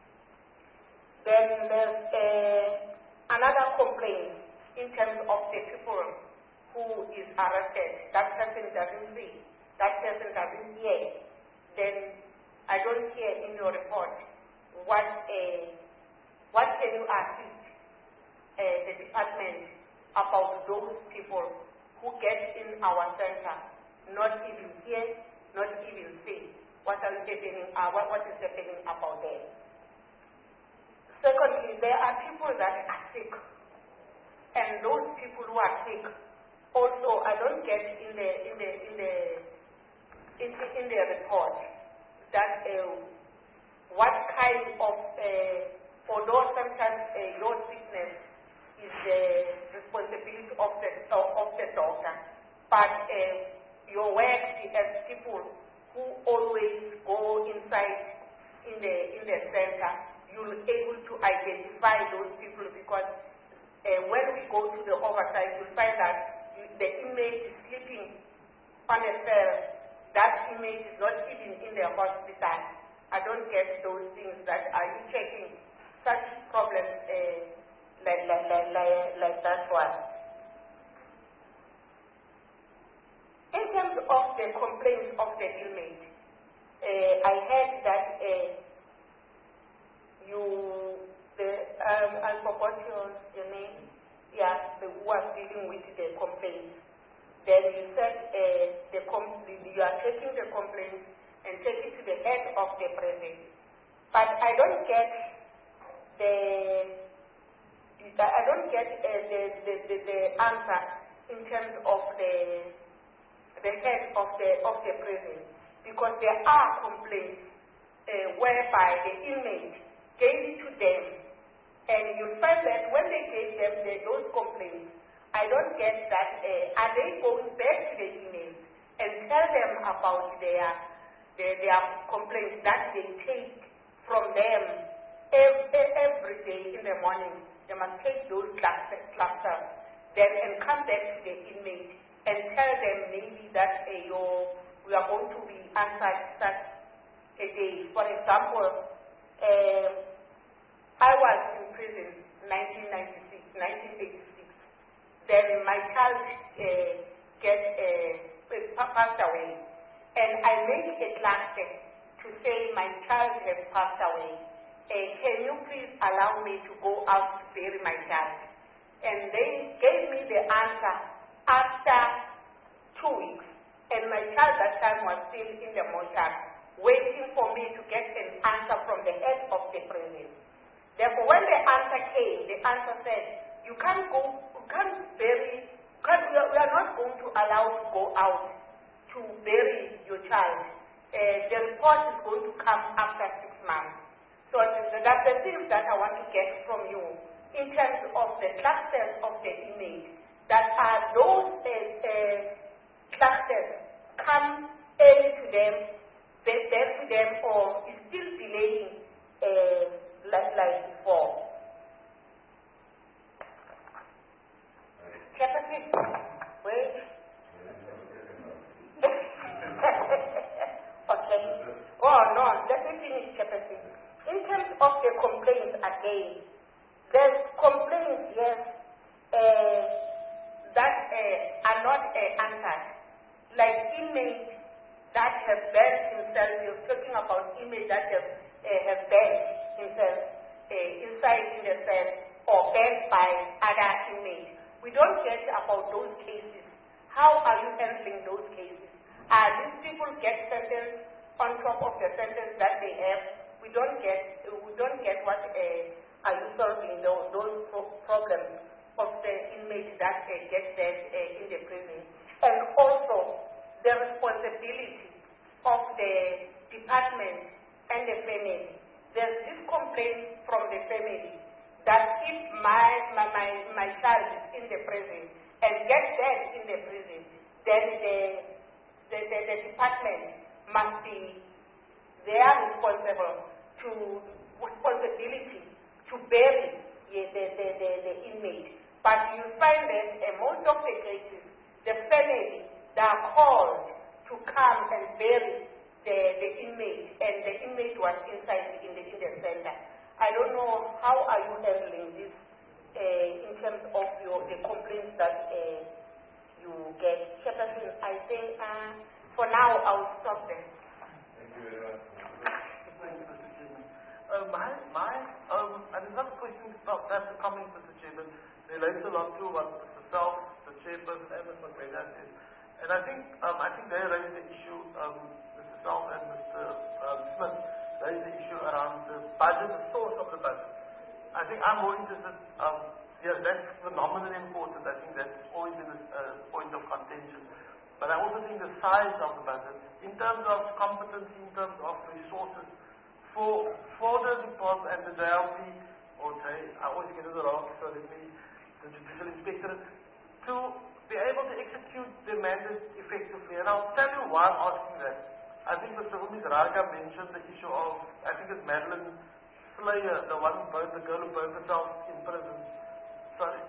Then there's another complaint in terms of the people who is arrested. That person doesn't see, that person doesn't hear. Then I don't hear in your report what can you assist the department about those people who get in our center, not even hear, not even see what is happening about them. Secondly, there are people that are sick, and those people who are sick, also I don't get in the report that what kind of although sometimes your sickness is the responsibility of the doctor, but your work as people who always go inside in the center, you'll be able to identify those people, because when we go to the oversight, you'll find that the inmate is sleeping on a cell. That inmate is not even in the hospital. I don't get those things. That are you checking such problems like that one? In terms of the complaints of the inmate, I heard that I forgot your name. Yeah, who was dealing with the complaints. Then you said you are taking the complaints and take it to the head of the prison. But I don't get the answer in terms of the head of the prison, because there are complaints whereby the inmate gave it to them, and you find that when they gave them those complaints, I don't get that. Are they going back to the inmate and tell them about their complaints that they take from them every day in the morning? They must take those clusters, then and come back to the inmate and tell them maybe that we are going to be answered such a day. For example, I was in prison 1986. Then my child passed away, and I made a cluster to say my child has passed away. Can you please allow me to go out to bury my child? And they gave me the answer after 2 weeks, and my child that time was still in the mortuary, waiting for me to get an answer from the head of the prison. Therefore, when the answer came, the answer said, you can't go, you can't bury, we are not going to allow you to go out to bury your child. The report is going to come after 6 months. So that's the things that I want to get from you in terms of the clusters of the image, that are those clusters come early to them, back to them, or is still delaying like before. it. Wait. Okay. Oh, no, let me finish, Chairperson. In terms of the complaints again, there's complaints, yes, that are not answered. Like inmates that have banned themselves, you're talking about inmates that have banned themselves inside in the cell or banned by other inmates. We don't get about those cases. How are you handling those cases? These people get sentenced on top of the sentence that they have. We don't get what are you solving those problems of the inmates that get there in the prison. And also the responsibility of the department and the family. There's this complaint from the family that if my child is in the prison and gets dead in the prison, then the department must be, they are responsibility to bury the inmate. But you find that in most of the cases, the family, they are called to come and bury the inmate, and the inmate was inside in the center. I don't know how are you handling this in terms of the complaints that you get. Chairperson, I think for now I'll stop there. Thank you very much. Thank you, Mr. Chairman. I just have a question about that comment, Mr. Chairman. Relates a lot to what Mr. Self, the Chairperson, and Mr. McGregor said. And I think they raised the issue, Mr. Self and Mr. Smith raised the issue around the budget, the source of the budget. I think I'm more interested, that's phenomenally important. I think that's always been a point of contention. But I also think the size of the budget, in terms of competency, in terms of resources, for the department and the JLP, I always get it wrong, so let me, the Judicial Inspectorate, to be able to execute the mandate effectively. And I'll tell you why I'm asking that. I think Mr. Umis Raga mentioned the issue of, I think it's Madeline Slayer, the one who burned, the girl who burned herself in prison. Sorry.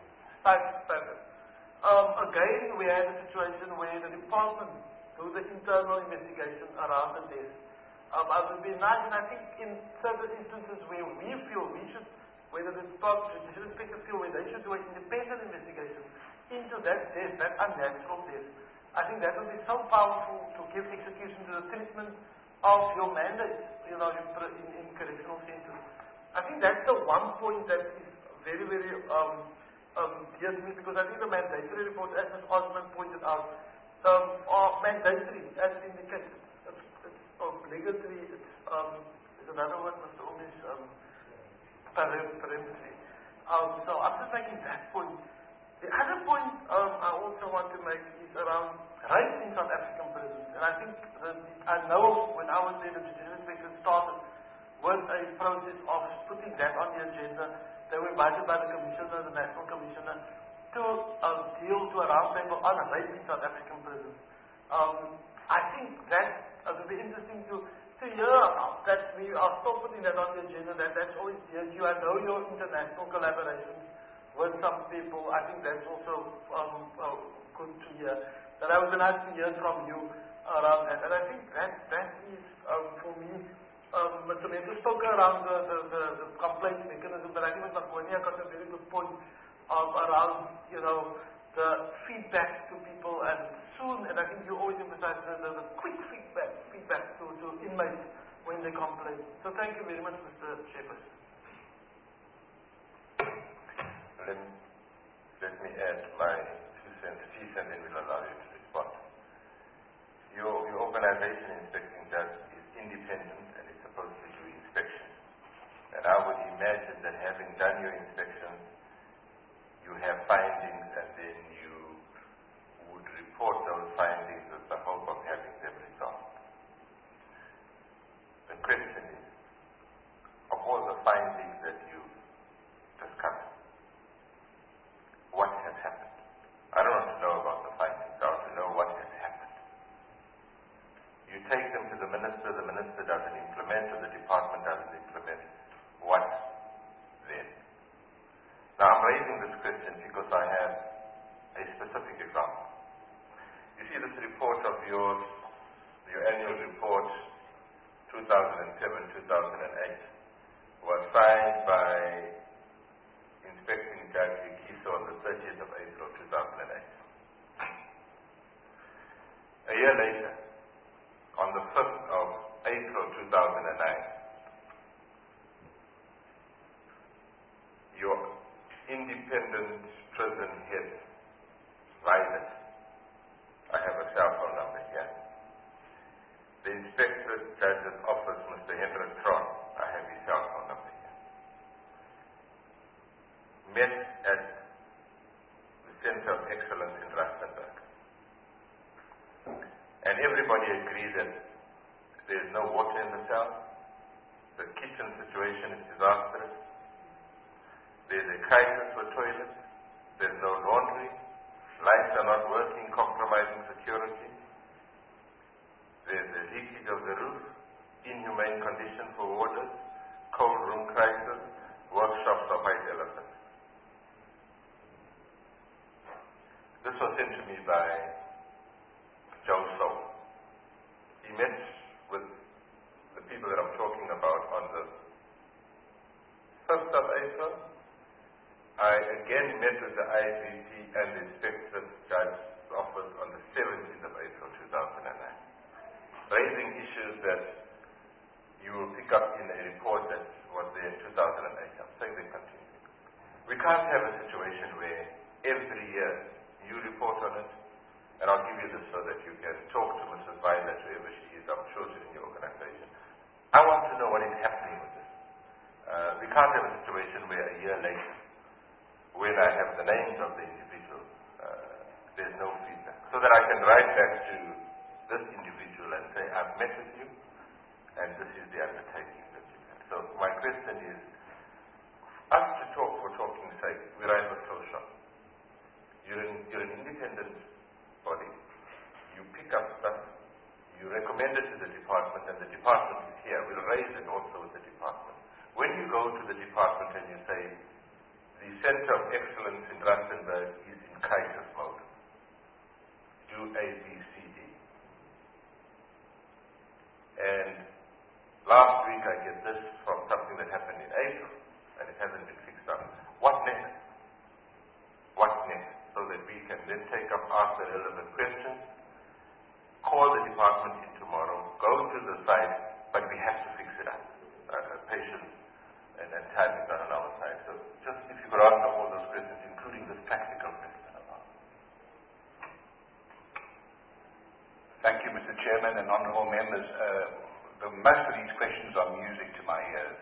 Again, we had a situation where the department do the internal investigation around the death. It would be nice, and I think in certain instances where we feel we should, whether the department, the Judicial Inspector feel where they should do an independent investigation into that death, that unnatural death. I think that would be so powerful to give execution to the treatment of your mandate, in correctional centers. I think that's the one point that is very, very dear to me, because I think the mandatory reports, as Ms. Osman pointed out, are mandatory, as indicated. It's obligatory. There's another one, Mr. Umis, peremptory. So I'm just making that point. The other point I also want to make is around rape in South African prisons. And I think I know when I was there, the Judicial Inspector started with a process of putting that on the agenda. They were invited by the Commissioner, the National Commissioner, to deal to a roundtable on rape in South African prisons. I think that would be interesting to hear about, that we are still putting that on the agenda, that's always dear to you. I know your international collaborations with some people. I think that's also good to hear. That I would be nice to hear from you around that. And I think that is, for me, Mr. Mentor spoke around the complaint mechanism, but I think Mr. Magonia got a very good point around, the feedback to people, and soon, and I think you always emphasize the quick feedback to inmates when they complain. So thank you very much, Mr. Chairperson. Let me add my 2 cents piece, and then we'll allow you to respond. Your organization, Inspecting Judge, is independent and it's supposed to do inspections. And I would imagine that having done your inspections, you have findings, and then you would report those findings with the hope of having them resolved. The question is, of all the findings that you discovered, what has happened? I don't want to know about the findings. I want to know what has happened. You take them to the minister doesn't implement, or the department doesn't implement. What then? Now I'm raising this question because I have a specific example. You see, this report of yours, your annual report, 2007-2008, was signed by Inspecting Judge Ikiso on the 30th of April 2008. A year later, on the 5th of April 2009, your independent prison head, Violet, I have a cell phone number here. The Inspector Judge's Office, Mr. Hendrik Tron, I have his cell phone number here, met at the Center of Excellence in Rustenburg. And everybody agreed that there is no water in the cell, the kitchen situation is disastrous, there is a crisis for toilets, there is no laundry, lights are not working, compromising security, there is a leakage of the roof, inhumane condition for warders, cold room crisis, workshops of white elephants. This was sent to me by Joe Sow. He met with the people that I'm talking about on the 1st of April. I again met with the ICT and the Inspector Judge's Office on the 17th of April 2009, raising issues that you will pick up in a report that was there in 2008. I'm saying they continue. We can't have a situation where every year you report on it, and I'll give you this so that you can talk to Mrs. Violet, whoever she is. I'm sure she's in your organization. I want to know what is happening with this. We can't have a situation where a year later, when I have the names of the individual, there's no feedback. So that I can write back to this individual and say, I've met with you, and this is the undertaking that you have. So my question is, us to talk for talking's sake, we write a close shop. You're an independent body. You pick up stuff, you recommend it to the department, and the department is here. We'll raise it also with the department. When you go to the department and you say, the Center of Excellence in Rustenburg is in crisis mode, do A, B, C, D. And last week I get this from something that happened in April, and it hasn't been fixed up. What next? What next? So that we can then take up, ask the relevant questions, call the department in tomorrow, go to the site, but we have to fix it up. Patience and time is not on our side. So just if you could answer all those questions, including this practical question about. Thank you, Mr. Chairman and honourable members. Most of these questions are music to my ears.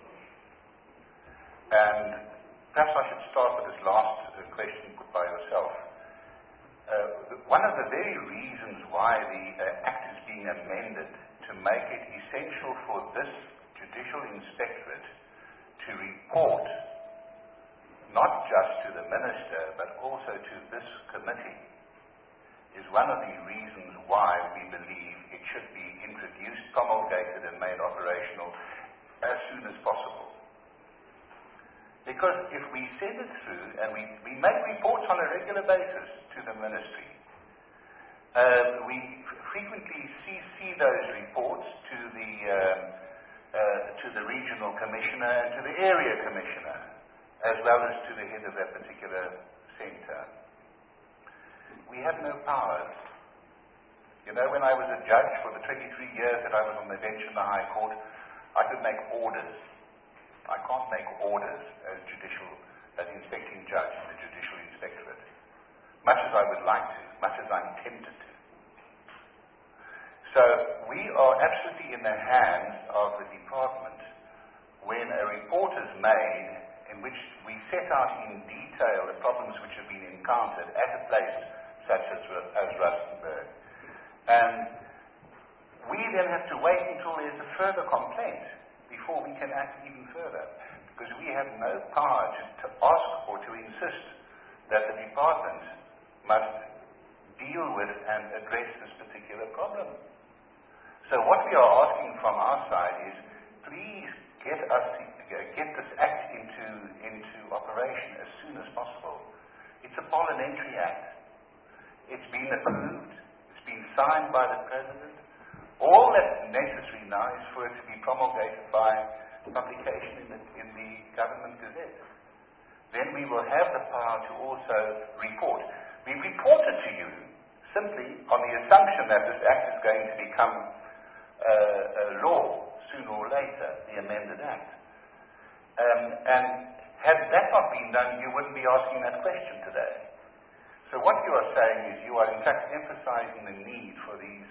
And perhaps I should start with this last question put by yourself. One of the very reasons why the Act is being amended to make it essential for this Judicial Inspectorate to report not just to the Minister but also to this committee is one of the reasons why we believe it should be introduced, promulgated and made operational as soon as possible. Because if we send it through, and we make reports on a regular basis to the Ministry, we frequently see those reports to the Regional Commissioner and to the Area Commissioner, as well as to the head of that particular centre. We have no powers. You know, when I was a judge for the 23 years that I was on the bench in the High Court, I could make orders. I can't make orders as inspecting judge in the Judicial Inspectorate, much as I would like to, much as I'm tempted to. So we are absolutely in the hands of the department when a report is made in which we set out in detail the problems which have been encountered at a place such as Rustenburg. And we then have to wait until there's a further complaint before we can act even further, because we have no power to ask or to insist that the department must deal with and address this particular problem. So what we are asking from our side is, please get this Act into operation as soon as possible, It's a parliamentary act. It's been approved. It's been signed by the President. All that's necessary now is for it to be promulgated by publication in the Government Gazette. Then we will have the power to also report. We've reported to you simply on the assumption that this act is going to become a law sooner or later, the amended act. And had that not been done, you wouldn't be asking that question today. So what you are saying is you are in fact emphasizing the need for these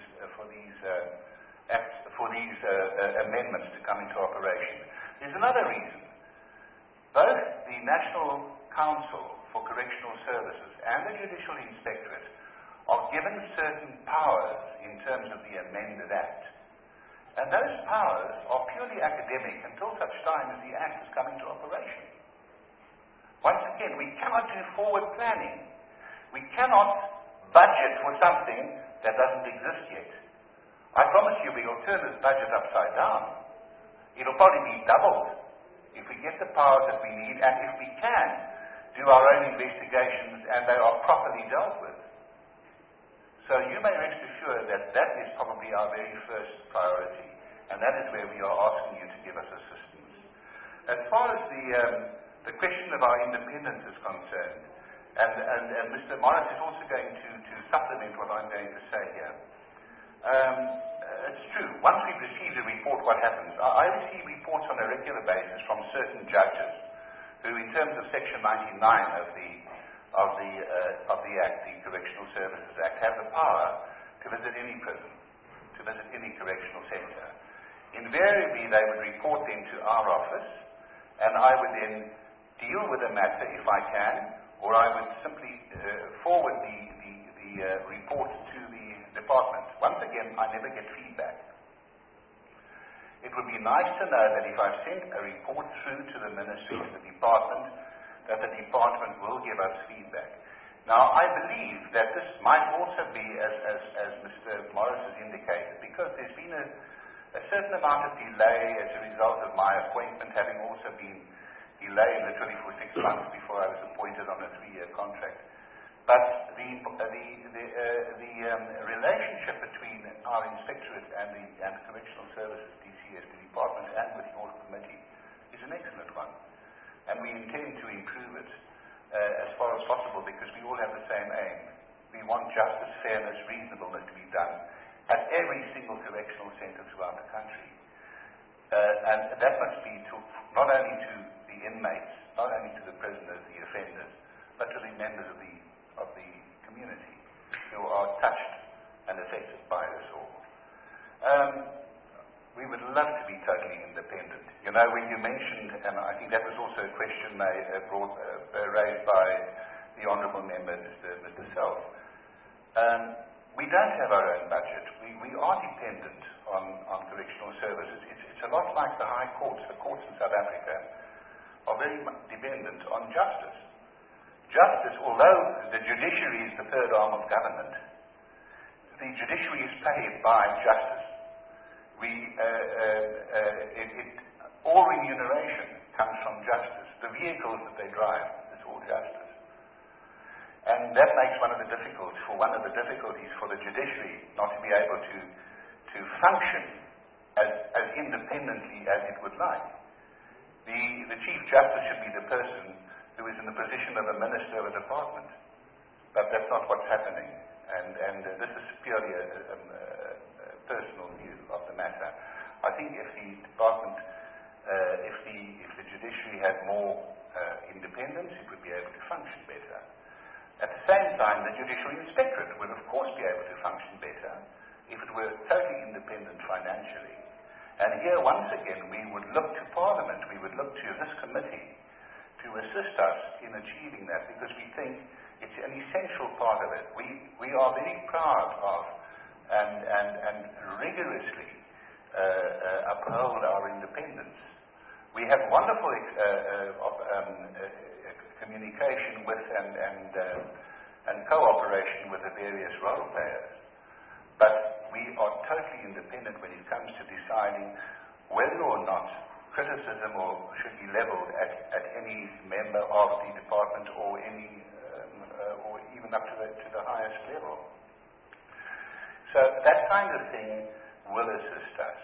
amendments to come into operation. There's another reason. Both the National Council for Correctional Services and the Judicial Inspectorate are given certain powers in terms of the amended Act. And those powers are purely academic until such time as the Act has come into operation. Once again, we cannot do forward planning. We cannot budget for something that doesn't exist yet. I promise you we will turn this budget upside down. It'll probably be doubled if we get the powers that we need and if we can do our own investigations and they are properly dealt with. So you may rest assured that that is probably our very first priority, and that is where we are asking you to give us assistance. As far as the question of our independence is concerned, and Mr. Morris is also going to supplement what I'm going to say here. It's true. Once we've received a report, what happens? I receive reports on a regular basis from certain judges who, in terms of Section 99 of the Act, the Correctional Services Act, have the power to visit any prison, to visit any correctional centre. Invariably, they would report them to our office, and I would then deal with the matter if I can, or I would simply forward the report to the department. Once again, I never get feedback. It would be nice to know that if I've sent a report through to the Ministry of the Department, that the Department will give us feedback. Now, I believe that this might also be, as Mr. Morris has indicated, because there's been a certain amount of delay as a result of my appointment having also been delayed literally for 6 months before I was appointed on a 3-year contract. But the relationship between our inspectorate and the Correctional Services, DCS, the department, and with the Audit Committee is an excellent one. And we intend to improve it as far as possible because we all have the same aim. We want justice, fairness, reasonableness to be done at every single correctional centre throughout the country. And that must be not only to the inmates, not only to the prisoners, the offenders, but to the members of the community who are touched and affected by this all. We would love to be totally independent. You know, when you mentioned, and I think that was also a question raised by the Honourable Member, Mr. Self. We don't have our own budget. We are dependent on correctional services. It's a lot like the high courts. The courts in South Africa are very dependent on justice. Justice, although the judiciary is the third arm of government, the judiciary is paid by justice. All remuneration comes from justice. The vehicles that they drive, it's all justice. And that makes one of the difficulties for the judiciary not to be able to function as independently as it would like. The Chief Justice should be the person who is in the position of a minister of a department. But that's not what's happening. And this is purely a personal view of the matter. I think if the department, if the judiciary had more independence, it would be able to function better. At the same time, the Judicial Inspectorate would of course be able to function better if it were totally independent financially. And here, once again, we would look to Parliament, we would look to this committee to assist us in achieving that, because we think it's an essential part of it. We are very proud of and rigorously uphold our independence. We have wonderful communication with and cooperation with the various role players, but we are totally independent when it comes to deciding whether or not criticism should be levelled at any member of the department or any even up to the highest level. So that kind of thing will assist us.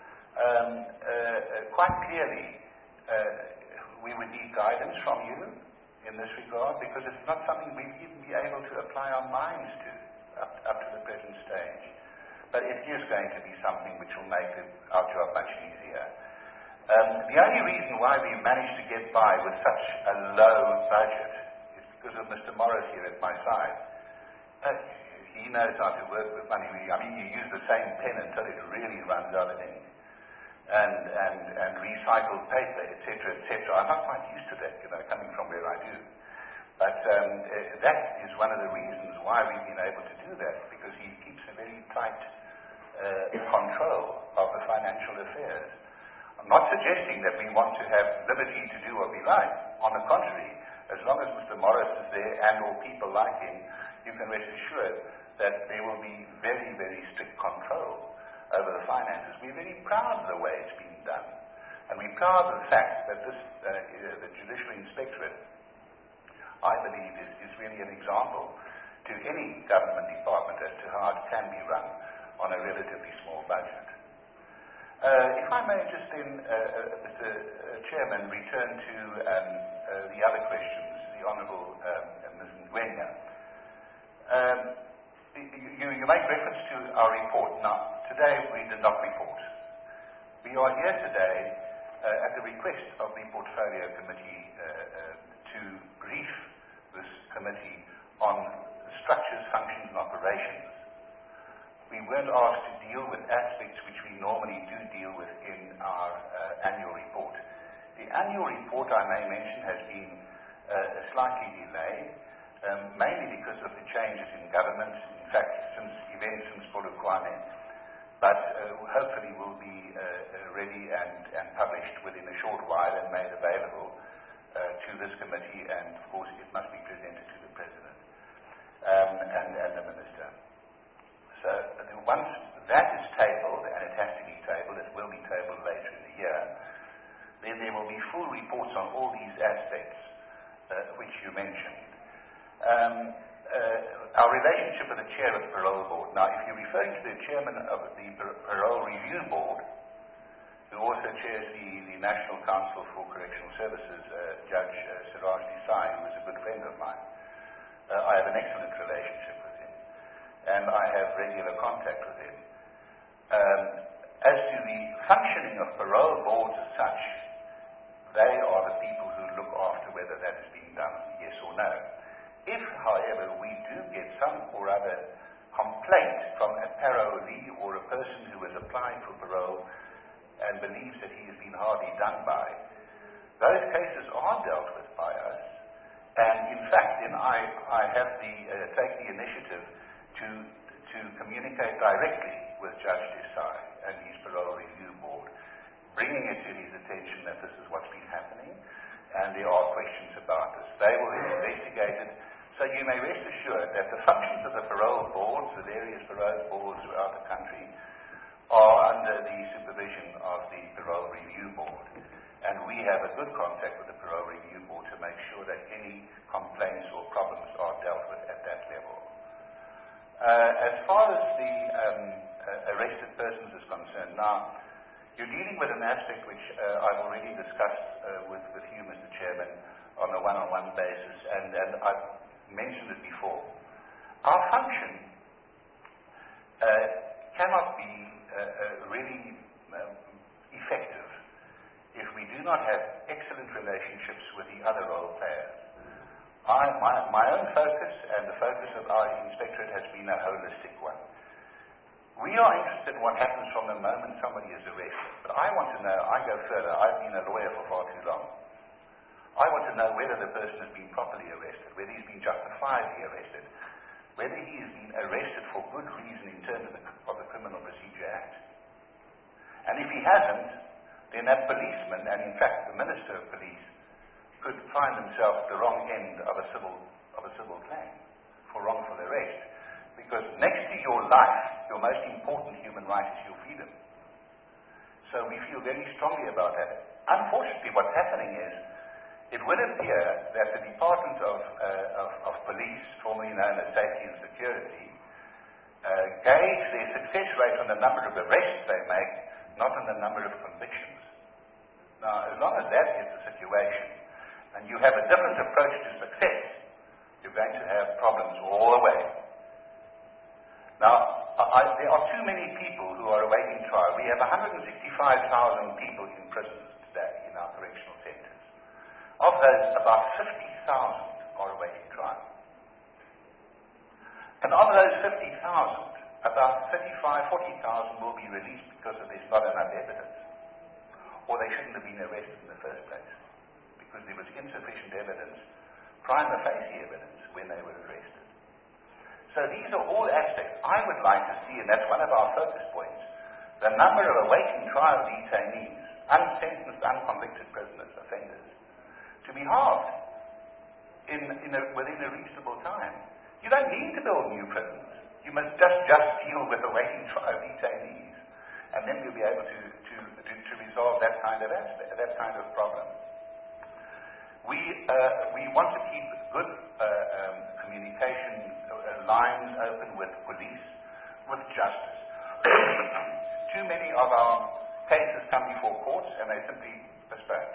Quite clearly, we would need guidance from you in this regard, because it's not something we've even been able to apply our minds to up to the present stage. But it is going to be something which will make our job much easier. The only reason why we managed to get by with such a low budget is because of Mr. Morris here at my side. He knows how to work with money. You use the same pen until it really runs out of ink. And recycled paper, etc., etc. I'm not quite used to that, coming from where I do. But that is one of the reasons why we've been able to do that, because he keeps a very tight control of the financial affairs. I'm not suggesting that we want to have liberty to do what we like. On the contrary, as long as Mr. Morris is there and all people like him, you can rest assured that there will be very, very strict control over the finances. We're very proud of the way it's been done. And we're proud of the fact that this, the Judicial Inspectorate, I believe, is really an example to any government department as to how it can be run on a relatively small budget. If I may just then, Mr. Chairman, return to the other questions, the Honourable Ms. Ngwenya. You make reference to our report. Now, today we did not report. We are here today at the request of the Portfolio Committee to brief this committee on the structures, functions and operations. We weren't asked to deal with aspects which we normally do deal with in our annual report. The annual report, I may mention, has been slightly delayed, mainly because of the changes in government, in fact, since Polokwane, but hopefully will be ready and published within a short while and made available to this committee, and of course it must be presented to the President and the Minister. So once that is tabled, and it has to be tabled, it will be tabled later in the year, then there will be full reports on all these aspects which you mentioned. Our relationship with the chair of the Parole Board. Now, if you're referring to the chairman of the Parole Review Board, who also chairs the National Council for Correctional Services, Judge Siraj Desai, who is a good friend of mine, I have an excellent relationship with him, and I have regular contact with him. As to the functioning of parole boards as such, they are the people who look after whether that is being done, yes or no. If, however, we do get some or other complaint from a parolee or a person who has applied for parole and believes that he has been hardly done by, those cases are dealt with by us. And in fact, then I have take the initiative to communicate directly with Judge Desai and his Parole Review Board, bringing it to his attention that this is what's been happening, and there are questions about this. They will investigate it. So you may rest assured that the functions of the parole boards, the various parole boards throughout the country, are under the supervision of the Parole Review Board. And we have a good contact with the Parole Review Board to make sure that any complaints or problems are dealt with at that level. As far as the arrested persons is concerned, now, you're dealing with an aspect which I've already discussed with you, Mr. Chairman, on a one-on-one basis, and I've mentioned it before. Our function cannot be really effective if we do not have excellent relationships with the other role players. My own focus and the focus of our inspectorate has been a holistic one. We are interested in what happens from the moment somebody is arrested. But I want to know, I go further, I've been a lawyer for far too long. I want to know whether the person has been properly arrested, whether he's been justifiably arrested, whether he has been arrested for good reason in terms of the Criminal Procedure Act. And if he hasn't, then that policeman, and in fact the Minister of Police, could find himself at the wrong end of a civil claim for wrongful arrest. Because next to your life, your most important human right is your freedom. So we feel very strongly about that. Unfortunately, what's happening is, it would appear that the Department of Police, former formerly known as safety and security, gauge their success rate on the number of arrests they make, not on the number of convictions. Now, as long as that is the situation, and you have a different approach to success, you're going to have problems all the way. Now, there are too many people who are awaiting trial. We have 165,000 people in prisons today in our correctional centres. Of those, about 50,000 are awaiting trial. And of those 50,000, about 35,000, 40,000 will be released because there's not enough evidence. Or they shouldn't have been arrested in the first place, because there was insufficient evidence, prima facie evidence, when they were arrested. So these are all aspects I would like to see, and that's one of our focus points, the number of awaiting trial detainees, unsentenced, unconvicted prisoners, offenders, to be halved within a reasonable time. You don't need to build new prisons. You must just deal with awaiting trial detainees, and then you'll be able to resolve that kind of aspect, that kind of problem. We want to keep good communication lines open with police, with justice. Too many of our cases come before courts and they simply postponed.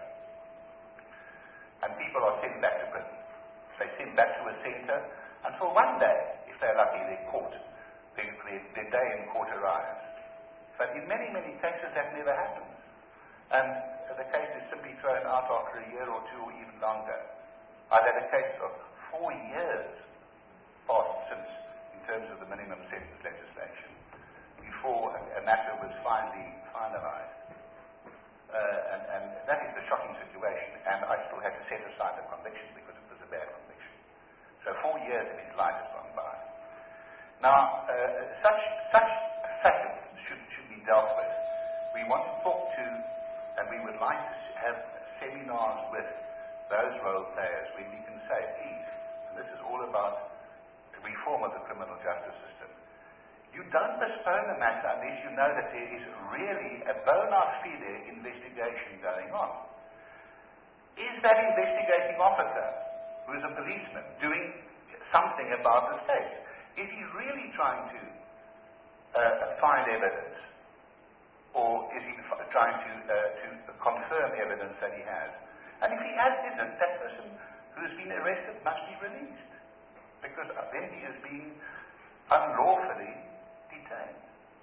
And people are sent back to prison. They sent back to a centre until one day, if they're lucky, they're caught. Their day in court arrives. But in many, many cases that never happens. And the case is simply thrown out after a year or two or even longer. I've had a case of 4 years passed since, in terms of the minimum sentence legislation, before a matter was finally finalized. And that is a shocking situation, and I still had to set aside the conviction because it was a bad conviction. So 4 years of his life has gone by. Now, such factors should be dealt with. We want to talk to, and we would like to have seminars with those role players where we can say, please, and this is all about reform of the criminal justice system. You don't postpone a matter unless you know that there is really a bona fide investigation going on. Is that investigating officer, who is a policeman, doing something about this case? Is he really trying to find evidence? Or is he trying to confirm evidence that he has? And if he has evidence, that person who has been arrested must be released, because then he is being unlawfully detained.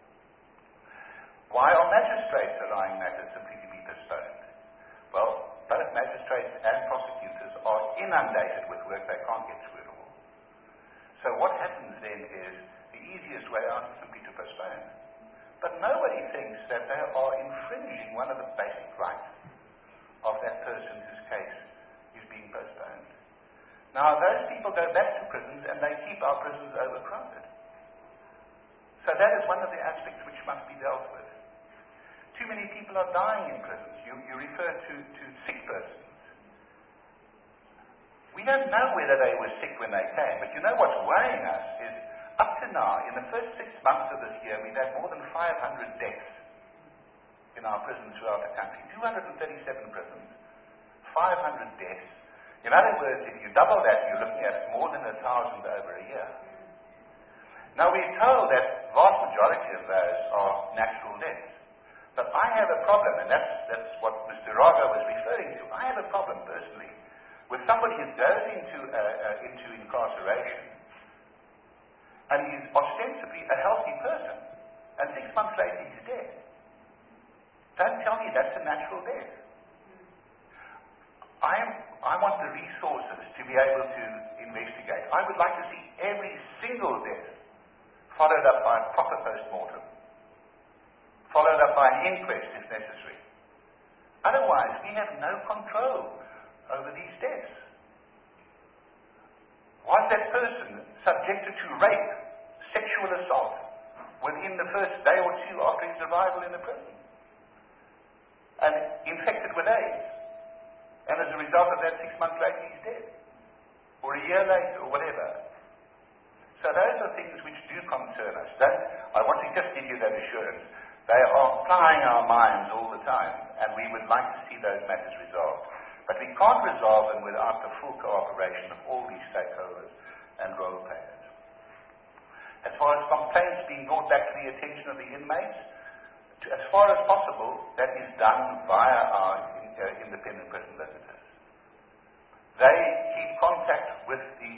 Why are magistrates allowing matters simply to be postponed? Well, both magistrates and prosecutors are inundated with work they can't get through it all. So what happens then is the easiest way out is simply to postpone. But nobody thinks that they are infringing one of the basic rights of that person whose case is being postponed. Now, those people go back to prisons and they keep our prisons overcrowded. So that is one of the aspects which must be dealt with. Too many people are dying in prisons. You refer to sick persons. We don't know whether they were sick when they came, but you know what's worrying us is, up to now, in the first 6 months of this year, we've had more than 500 deaths in our prisons throughout the country. 237 prisons, 500 deaths. In other words, if you double that, you're looking at more than 1,000 over a year. Now, we're told that vast majority of those are natural deaths. But I have a problem, and that's what Mr. Raga was referring to. I have a problem, personally, with somebody who goes into incarceration, and he's ostensibly a healthy person, and 6 months later he's dead. Don't tell me that's a natural death. I want the resources to be able to investigate. I would like to see every single death followed up by a proper post-mortem, followed up by an inquest if necessary. Otherwise, we have no control over these deaths. Was that person subjected to rape, sexual assault, within the first day or two after his arrival in the prison? And infected with AIDS? And as a result of that, 6 months later, he's dead. Or a year later, or whatever. So those are things which do concern us. I want to just give you that assurance. They are plying our minds all the time, and we would like to see those matters resolved. But we can't resolve them without the full cooperation of all these stakeholders and role players. far as complaints being brought back to the attention of the inmates, as far as possible, that is done via our independent prison visitors. They keep contact with the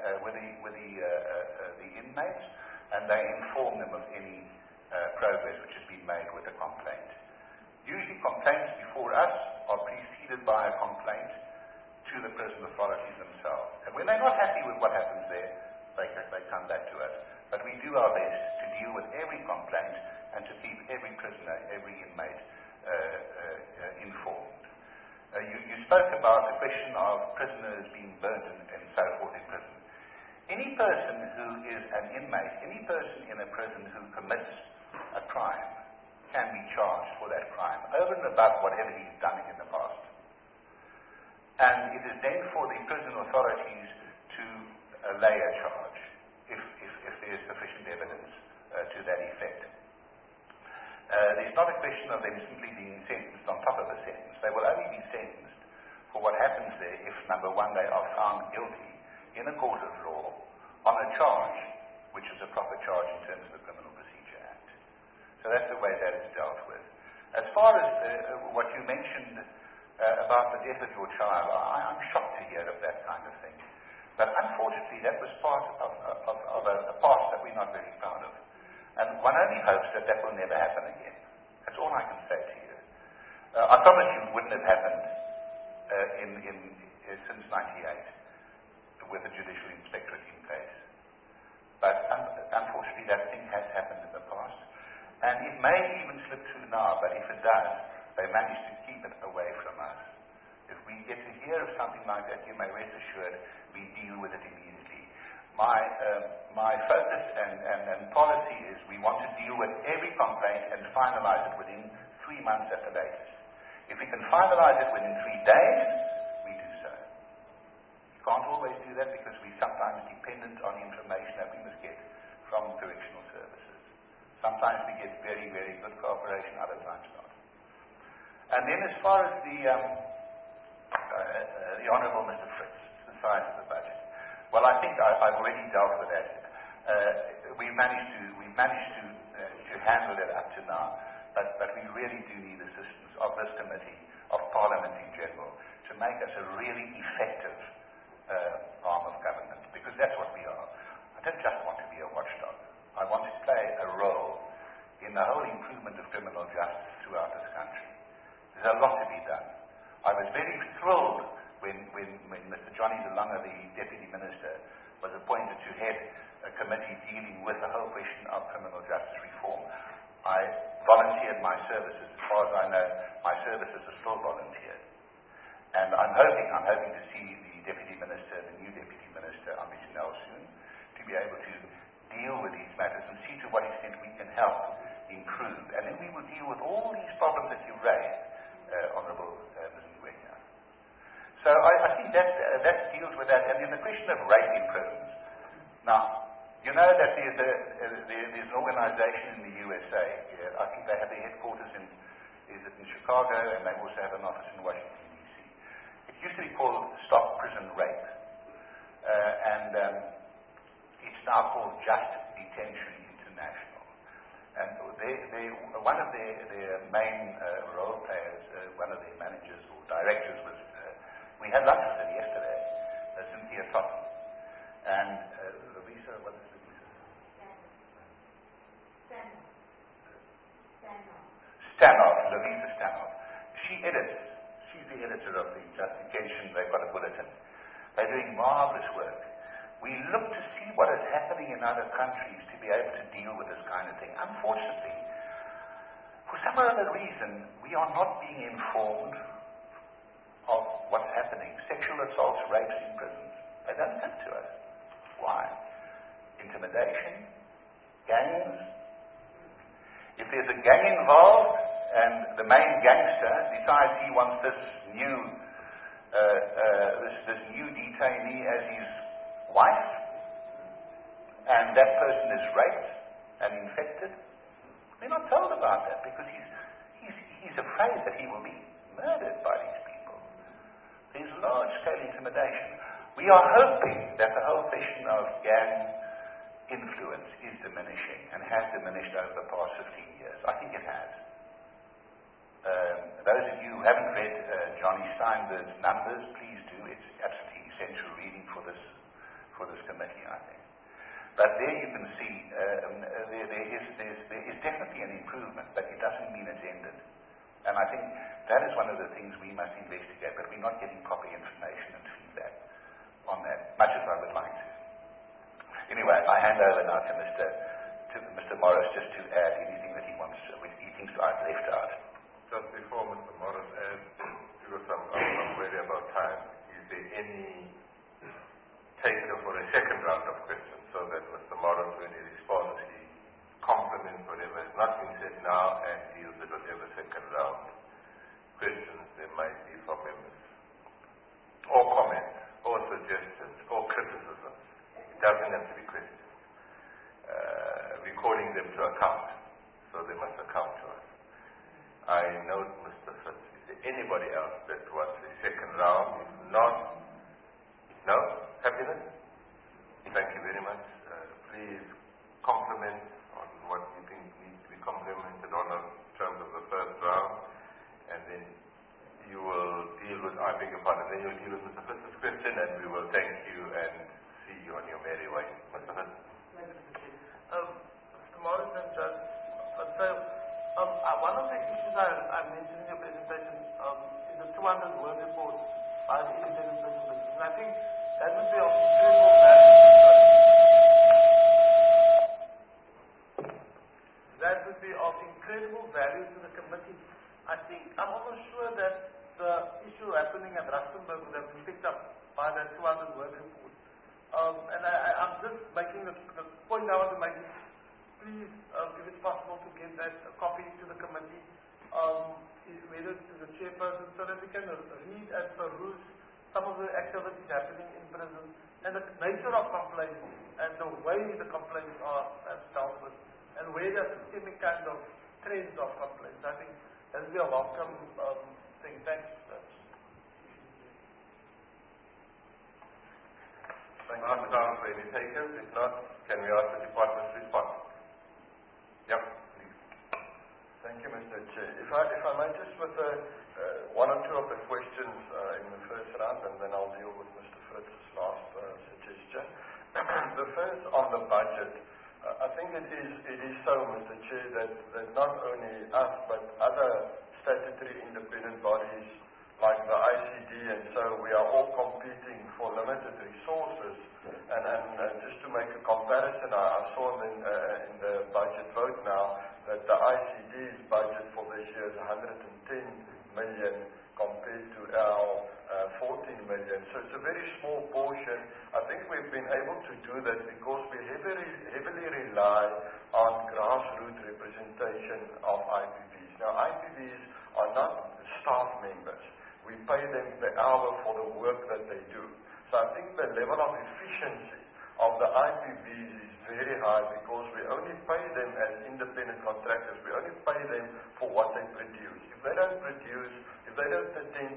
inmates, and they inform them of any progress which has been made with a complaint. Usually complaints before us are preceded by a complaint to the prison authorities themselves. And when they're not happy with what happens there, they come back to us. But we do our best to deal with every complaint and to keep every prisoner, every inmate informed. You spoke about the question of prisoners being burnt and so forth in prison. Any person who is an inmate, any person in a prison who commits a crime can be charged for that crime, over and above whatever he's done in the past. And it is then for the prison authorities to lay a charge, if there is sufficient evidence to that effect. There's not a question of them simply being sentenced on top of a sentence. They will only be sentenced for what happens there if, number one, they are found guilty in a court of law on a charge, which is a proper charge in terms of the Criminal Procedure Act. So that's the way that is dealt with. As far as what you mentioned about the death of your child, I'm shocked to hear of that kind of thing. But unfortunately, that was part of a past that we're not very proud of. And one only hopes that that will never happen again. That's all I can say to you. I promise you it wouldn't have happened since 98 with the Judicial Inspectorate in place. But unfortunately, that thing has happened in the past. And it may even slip through now, but if it does, they manage to keep it away from us. If we get to hear of something like that, you may rest assured we deal with it immediately. My focus and policy is we want to deal with every complaint and finalize it within 3 months at the latest. If we can finalize it within 3 days, we do so. You can't always do that because we're sometimes dependent on information that we must get from correctional services. Sometimes we get very, very good cooperation, other times not. And then as far as the Honourable Mr. Fritz, the size of the budget. Well, I think I've already dealt with that. We've managed to handle it up to now, but we really do need assistance of this committee, of Parliament in general, to make us a really effective arm of government, because that's what we are. I don't just want to be a watchdog. I want to play a role in the whole improvement of criminal justice throughout this country. There's a lot to be done. I was very thrilled when Mr. Johnny De Lange, the Deputy Minister, was appointed to head a committee dealing with the whole question of criminal justice reform. I volunteered my services. As far as I know, my services are still volunteered. And I'm hoping to see the Deputy Minister, the new Deputy Minister, Amit Sinel, soon, to be able to deal with these matters and see to what extent we can help improve. And then we will deal with all these problems that you raised, Honourable Ms. Ngwenya. So I think that deals with that. And then the question of rape in prisons. Now, you know that there's an organization in the USA. I think they have their headquarters in Chicago, and they also have an office in Washington, D.C. It used to be called Stop Prison Rape. And it's now called Just Detention International. And one of their main role players, one of their managers or directors was, we had lunch with her yesterday, Cynthia Totten. And Lovisa, what is Lovisa? Stanoff, Lovisa Stanoff. She's the editor of the Just Detention. They've got a bulletin. They're doing marvelous work. We look to see what is happening in other countries to be able to deal with this kind of thing. Unfortunately, for some other reason, we are not being informed of what's happening. Sexual assaults, rapes in prisons. They don't come to us. Why? Intimidation? Gangs? If there's a gang involved and the main gangster decides he wants this new detainee as his wife, and that person is raped and infected, we're not told about that because he's afraid that he will be murdered by these people. There's large-scale intimidation. We are hoping that the whole question of gang influence is diminishing and has diminished over the past 15 years. I think it has. Those of you who haven't read Johnny Steinberg's numbers, please do. It's absolutely essential reading for this committee, I think. But there you can see there is definitely an improvement, but it doesn't mean it's ended. And I think that is one of the things we must investigate, but we're not getting proper information and feedback on that, much as I would like to. Anyway, I hand over now to Mr. Morris just to add anything that he thinks I've left out. Just before Mr. Morris adds, because I'm worried about time, is there any taker for a second round of questions so that Mr. Morris, when he responds, he complements whatever has not been said now and deals with whatever second round questions there might be from members, or comments, or suggestions, or criticisms. It doesn't have to be questions. We're calling them to account, so they must account to us. I note Mr. Fitz. Is there anybody else that wants a second round? If not, no? Happiness? Thank you very much. Please compliment on what you think needs to be complimented on in terms of the first round, and then you will deal with, I beg your pardon, then you'll deal with Mr. Fitz's question, and we will thank you and see you on your merry way. Mr. Fitz? Mr. Morris and Judge, one of the issues I mentioned in your presentation is the 200 word report by the independent person. And I think that would be of incredible value. That would be of incredible value to the committee. I think I'm almost sure that the issue happening at Rustenburg would have been picked up by that 200 word report. And I'm just making the point I want to make. Please, if it's possible, to give that copy to the committee, whether to the chairperson, so that we can read and peruse some of the activities happening in prison and the nature of complaints and the way the complaints are dealt with and where the systemic kind of trends of complaints. I think that would be a welcome thing. Thanks. Thank you, Mr. Down for any takers. If not, can we ask the department to respond? Yep, please. Thank you, Mr. Chair. If I might just with one or two of the questions in the first round, and then I'll deal with Mr. Fritz's last suggestion. The first on the budget. I think it is so, Mr. Chair, that not only us but other statutory independent bodies like the ICD and so we are all competing for limited resources. And just to make a comparison, I saw in the budget vote now that the ICD's budget for this year is 110 million compared to our 14 million. So it's a very small portion. I think we've been able to do that because we heavily rely on grassroots representation of IPVs. Now, IPVs are not staff members. We pay them per hour for the work that they do. So I think the level of efficiency of the IPVs is very high because we only pay them as independent contractors. We only pay them for what they produce. If they don't produce, if they don't attend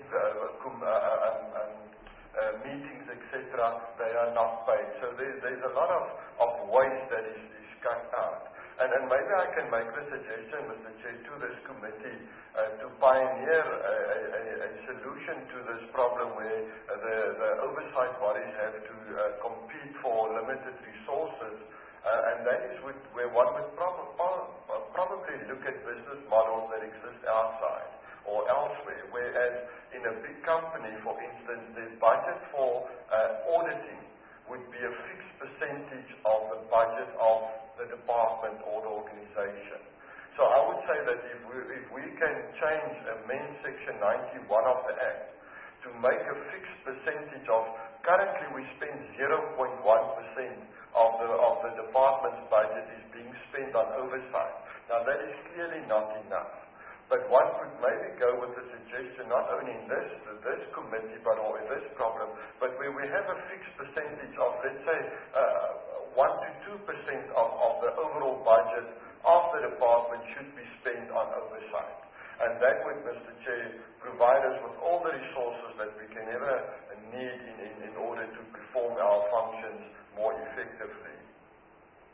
meetings, etc., they are not paid. So there's a lot of waste that is cut out. And maybe I can make the suggestion, Mr. Chair, to this committee to pioneer a solution to this problem where the oversight bodies have to compete for limited resources, and that is where one would probably look at business models that exist outside or elsewhere, whereas in a big company, for instance, the budget for auditing would be a fixed percentage of the budget of the department or the organization. So I would say that if we can change amend Section 91 of the Act to make a fixed percentage of, currently we spend 0.1% of the department's budget is being spent on oversight. Now that is clearly not enough. But one could maybe go with the suggestion, not only in this committee, but or in this problem, but where we have a fixed percentage of, let's say, 1 to 2% of the overall budget of the department should be spent on oversight. And that would, Mr. Chair, provide us with all the resources that we can ever need in order to perform our functions more effectively.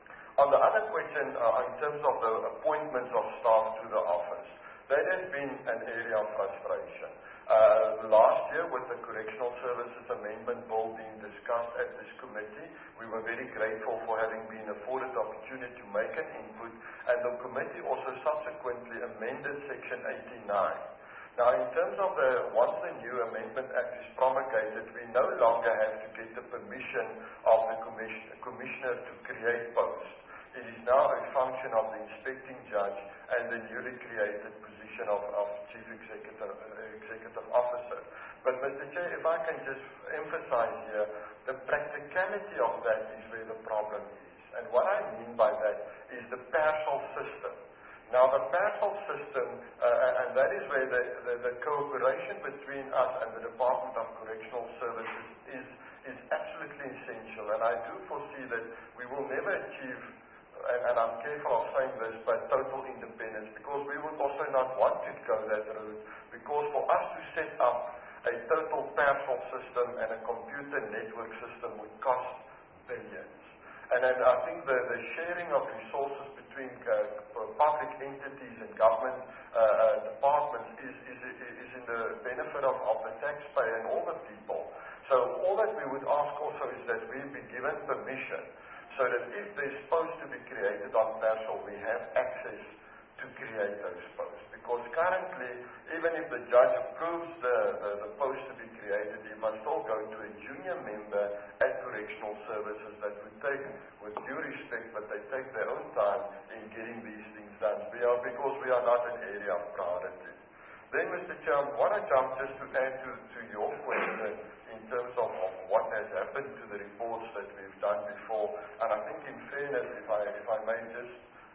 on the other question, in terms of the appointments of staff to the office, that has been an area of frustration. Last year, with the Correctional Services Amendment Bill being discussed at this committee, we were very grateful for having been afforded the opportunity to make an input, and the committee also subsequently amended Section 89. Now, in terms of once the new Amendment Act is promulgated, we no longer have to get the permission of the Commissioner to create posts. It is now a function of the inspecting judge and the newly created position of Chief Executive Officer. But Mr. Chair, if I can just emphasize here, the practicality of that is where the problem is. And what I mean by that is the parcel system. Now, the parcel system, and that is where the cooperation between us and the Department of Correctional Services is absolutely essential. And I do foresee that we will never achieve, and I'm careful of saying this, but total independence, because we would also not want to go that route, because for us to set up a total parcel system and a computer network system would cost billions. And then I think the sharing of resources between public entities and government departments is in the benefit of the taxpayer and all the people. So all that we would ask also is that we be given permission, so that if there's posts to be created on parcel, we have access to create those posts. Because currently, even if the judge approves the post to be created, he must still go to a junior member at Correctional Services that would take, with due respect, but they take their own time in getting these things done, because we are not an area of priority. Then, Mr. Chair, I want to jump just to add to your question in terms of what has happened to the reports that we've done before. And I think, in fairness, if I may just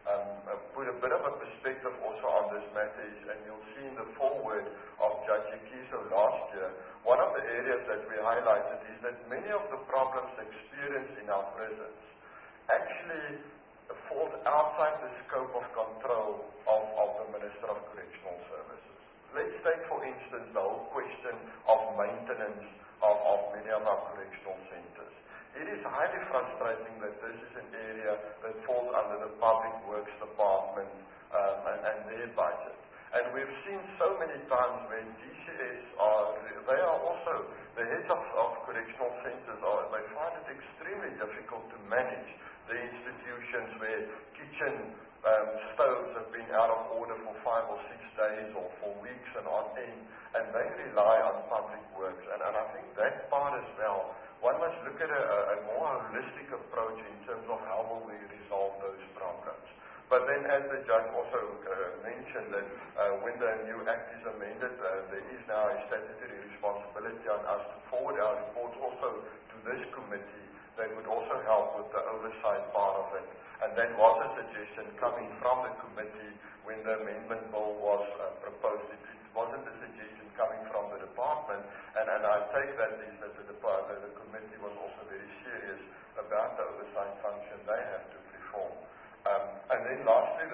put a bit of a perspective also on this matter, and you'll see in the foreword of Judge Ekiso last year, one of the areas that we highlighted is that many of the problems experienced in our prisons actually falls outside the scope of control of the Minister of Correctional Services. Let's take, for instance, the whole question of maintenance of many of our correctional centers. It is highly frustrating that this is an area that falls under the Public Works Department and their budget. And we've seen so many times where DCS they are also, the heads of correctional centers, they find it extremely difficult to manage the institutions where kitchen stoves have been out of order for 5 or 6 days or for weeks and on end, and they rely on public works. And I think that part as well, one must look at a more holistic approach in terms of how will we resolve those problems. But then, as the judge also mentioned, that when the new act is amended, there is now a statutory responsibility on us to forward our reports also to this committee that would also help with the oversight part of it. And that was a suggestion coming from the committee when the amendment bill was proposed. It wasn't a suggestion coming from the department, and I take that is that the committee was also very serious about the oversight function they have to perform. And then lastly,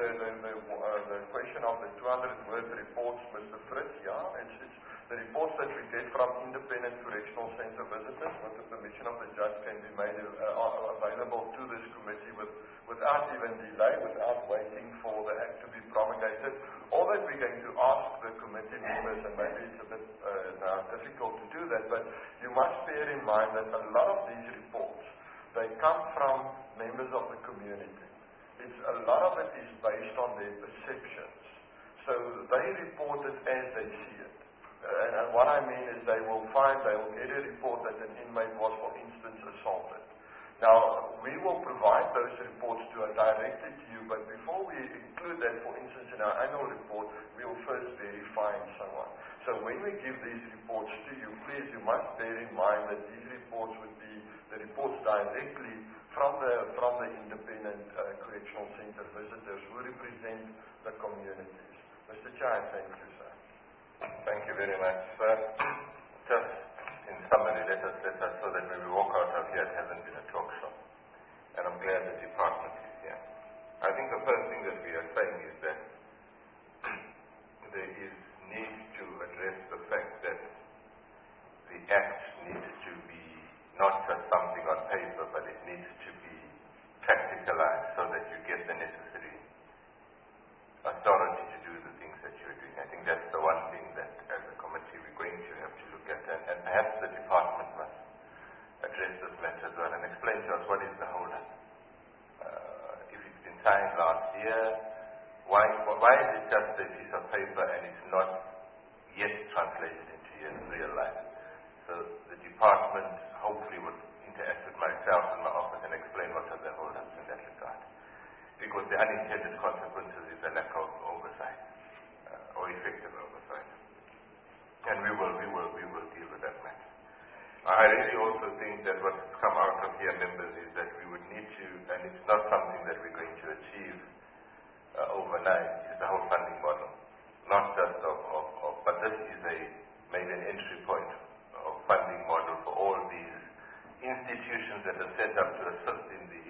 the question of the 200-word reports, Mr. Fritz, it's the reports that we get from independent correctional center visitors, with the permission of the judge, can be made available to this committee without even delay, without waiting for the act to be promulgated. All that we're going to ask the committee members, and maybe it's a bit now difficult to do that, but you must bear in mind that a lot of these reports, they come from members of the community. A lot of it is based on their perceptions. So they report it as they see it. And what I mean is they will get a report that an inmate was, for instance, assaulted. Now, we will provide those reports directly to you, but before we include that, for instance, in our annual report, we will first verify and so on. So when we give these reports to you, please, you must bear in mind that these reports would be the reports directly from the independent correctional center visitors who represent the communities. Mr. Chair, thank you, sir. Thank you very much, sir. Just in summary, let us so that when we walk out of here, it hasn't been a talk show. And I'm glad the department is here. I think the first thing that we are saying is that there is need to address the fact that the act needs to be not just something on paper, but it needs to be practical centralized so that you get the necessary authority to do the things that you're doing. I think that's the one thing that as a committee we're going to have to look at, and perhaps the department must address this matter as well and explain to us what is the hold-up. If it's been signed last year, why is it just a piece of paper and it's not yet translated into real life? So the department hopefully would interact with myself and my office and explain what are the hold-ups in that regard. Because the unintended consequences is a lack of oversight or effective oversight. And we will deal with that matter. I really also think that what has come out of here, members, is that we would need to, and it's not something that we're going to achieve overnight, is the whole funding model. Not just but this is maybe an entry point of funding model for all these institutions that are set up to assist in the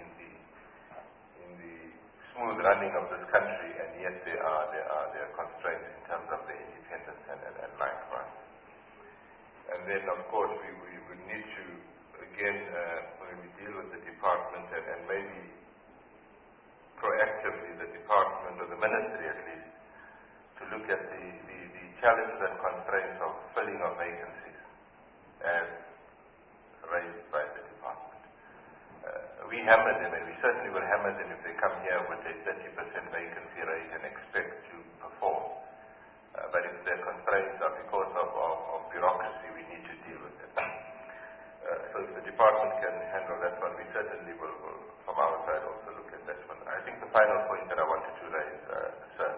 smooth running of this country, and yet there are constraints in terms of their independence and likewise. And then, of course, we would need to, again, when we deal with the department and maybe proactively the department or the ministry at least, to look at the challenges and constraints of filling of vacancies as raised by the department. We hammer them, and we certainly will hammer them if they come here with a 30% vacancy rate and expect to perform. But if their constraints are because of bureaucracy, we need to deal with them. So if the department can handle that one, we certainly will from our side also look at that one. I think the final point that I wanted to raise, sir,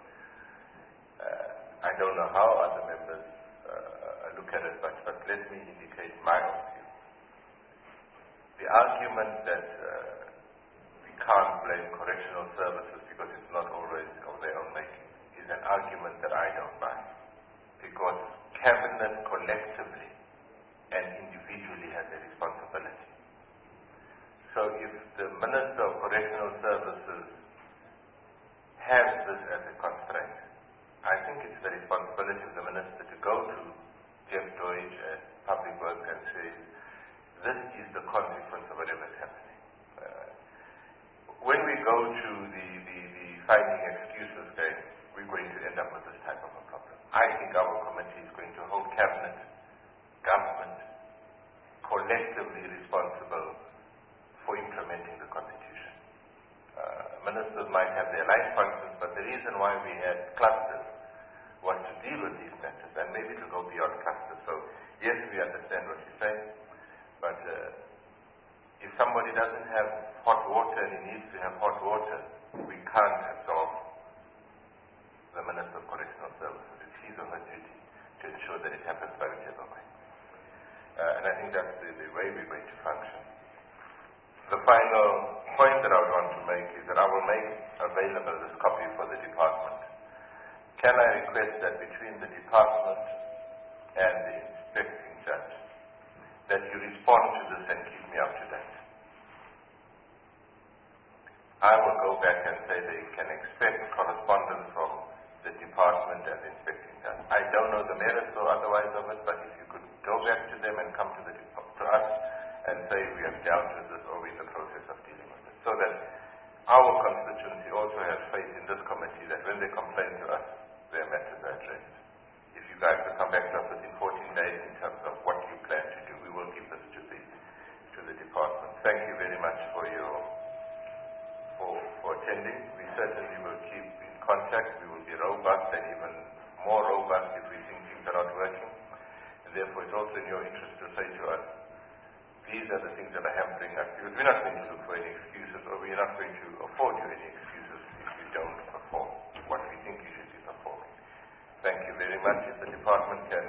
I don't know how other members look at it, but let me indicate my own view. The argument that we can't blame correctional services because it's not always of their own making is an argument that I don't buy. Because Cabinet collectively and individually has a responsibility. So if the Minister of Correctional Services has this as a constraint, I think it's the responsibility of the Minister to go to Jeff Deutsch at Public Works and say, this is the consequence of whatever is happening. When we go to the finding excuses game, we're going to end up with this type of a problem. I think our committee is going to hold Cabinet, government, collectively responsible for implementing the Constitution. Ministers might have their life functions, but the reason why we had clusters was to deal with these matters, and maybe to go beyond clusters. So, yes, we understand what you're saying, but if somebody doesn't have hot water and he needs to have hot water, we can't absolve the Minister of Correctional Services. It's his or her duty to ensure that it happens by whichever way. And I think that's the way we're going to function. The final point that I would want to make is that I will make available this copy for the department. Can I request that between the department and the inspecting judge, that you respond to this and keep me up to date? I will go back and say they can expect correspondence from the department and the inspecting judge. I don't know the merits or otherwise of it, but if you could go back to them and come to us and say we have dealt with this or we're in the process of dealing with it, so that our constituency also has faith in this committee that when they complain to us, their matters are addressed. If you guys will come back to us within 14 days in terms of what you plan to do, we will give this to the department. Thank you very much for attending. We certainly will keep in contact. We will be robust and even more robust if we think things are not working. And therefore, it's also in your interest to say to us, these are the things that are hampering us. Because we're not going to look for any excuses, or we're not going to afford you any excuses if you don't perform what we think you should be performing. Thank you very much. If the department can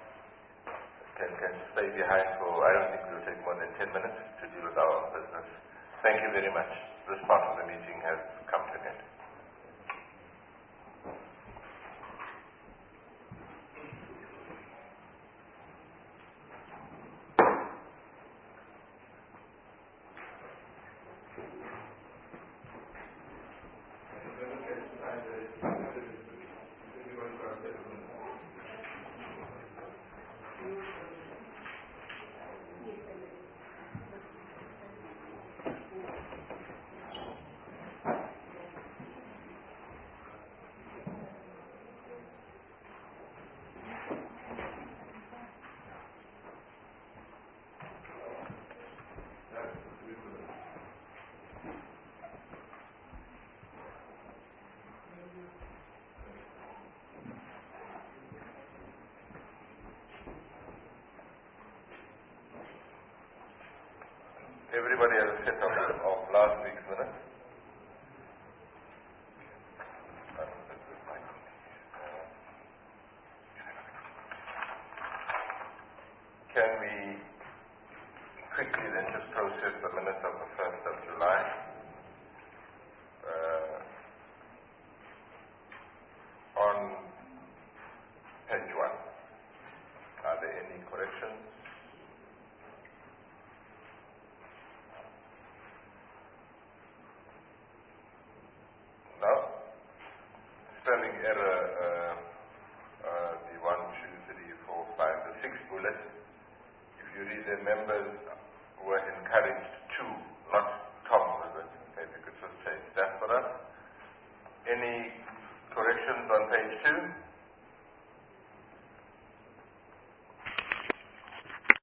stay behind for, I don't think it will take more than 10 minutes to deal with our own business. Thank you very much. This part of the meeting has come to an end. everybody has a set of last week's minutes. Can we quickly then just process the minutes of the 1st of July? On page 1, are there any corrections? No? Spelling error, the 1, 2, 3, 4, 5, the 6th bullet. If you read, the members were encouraged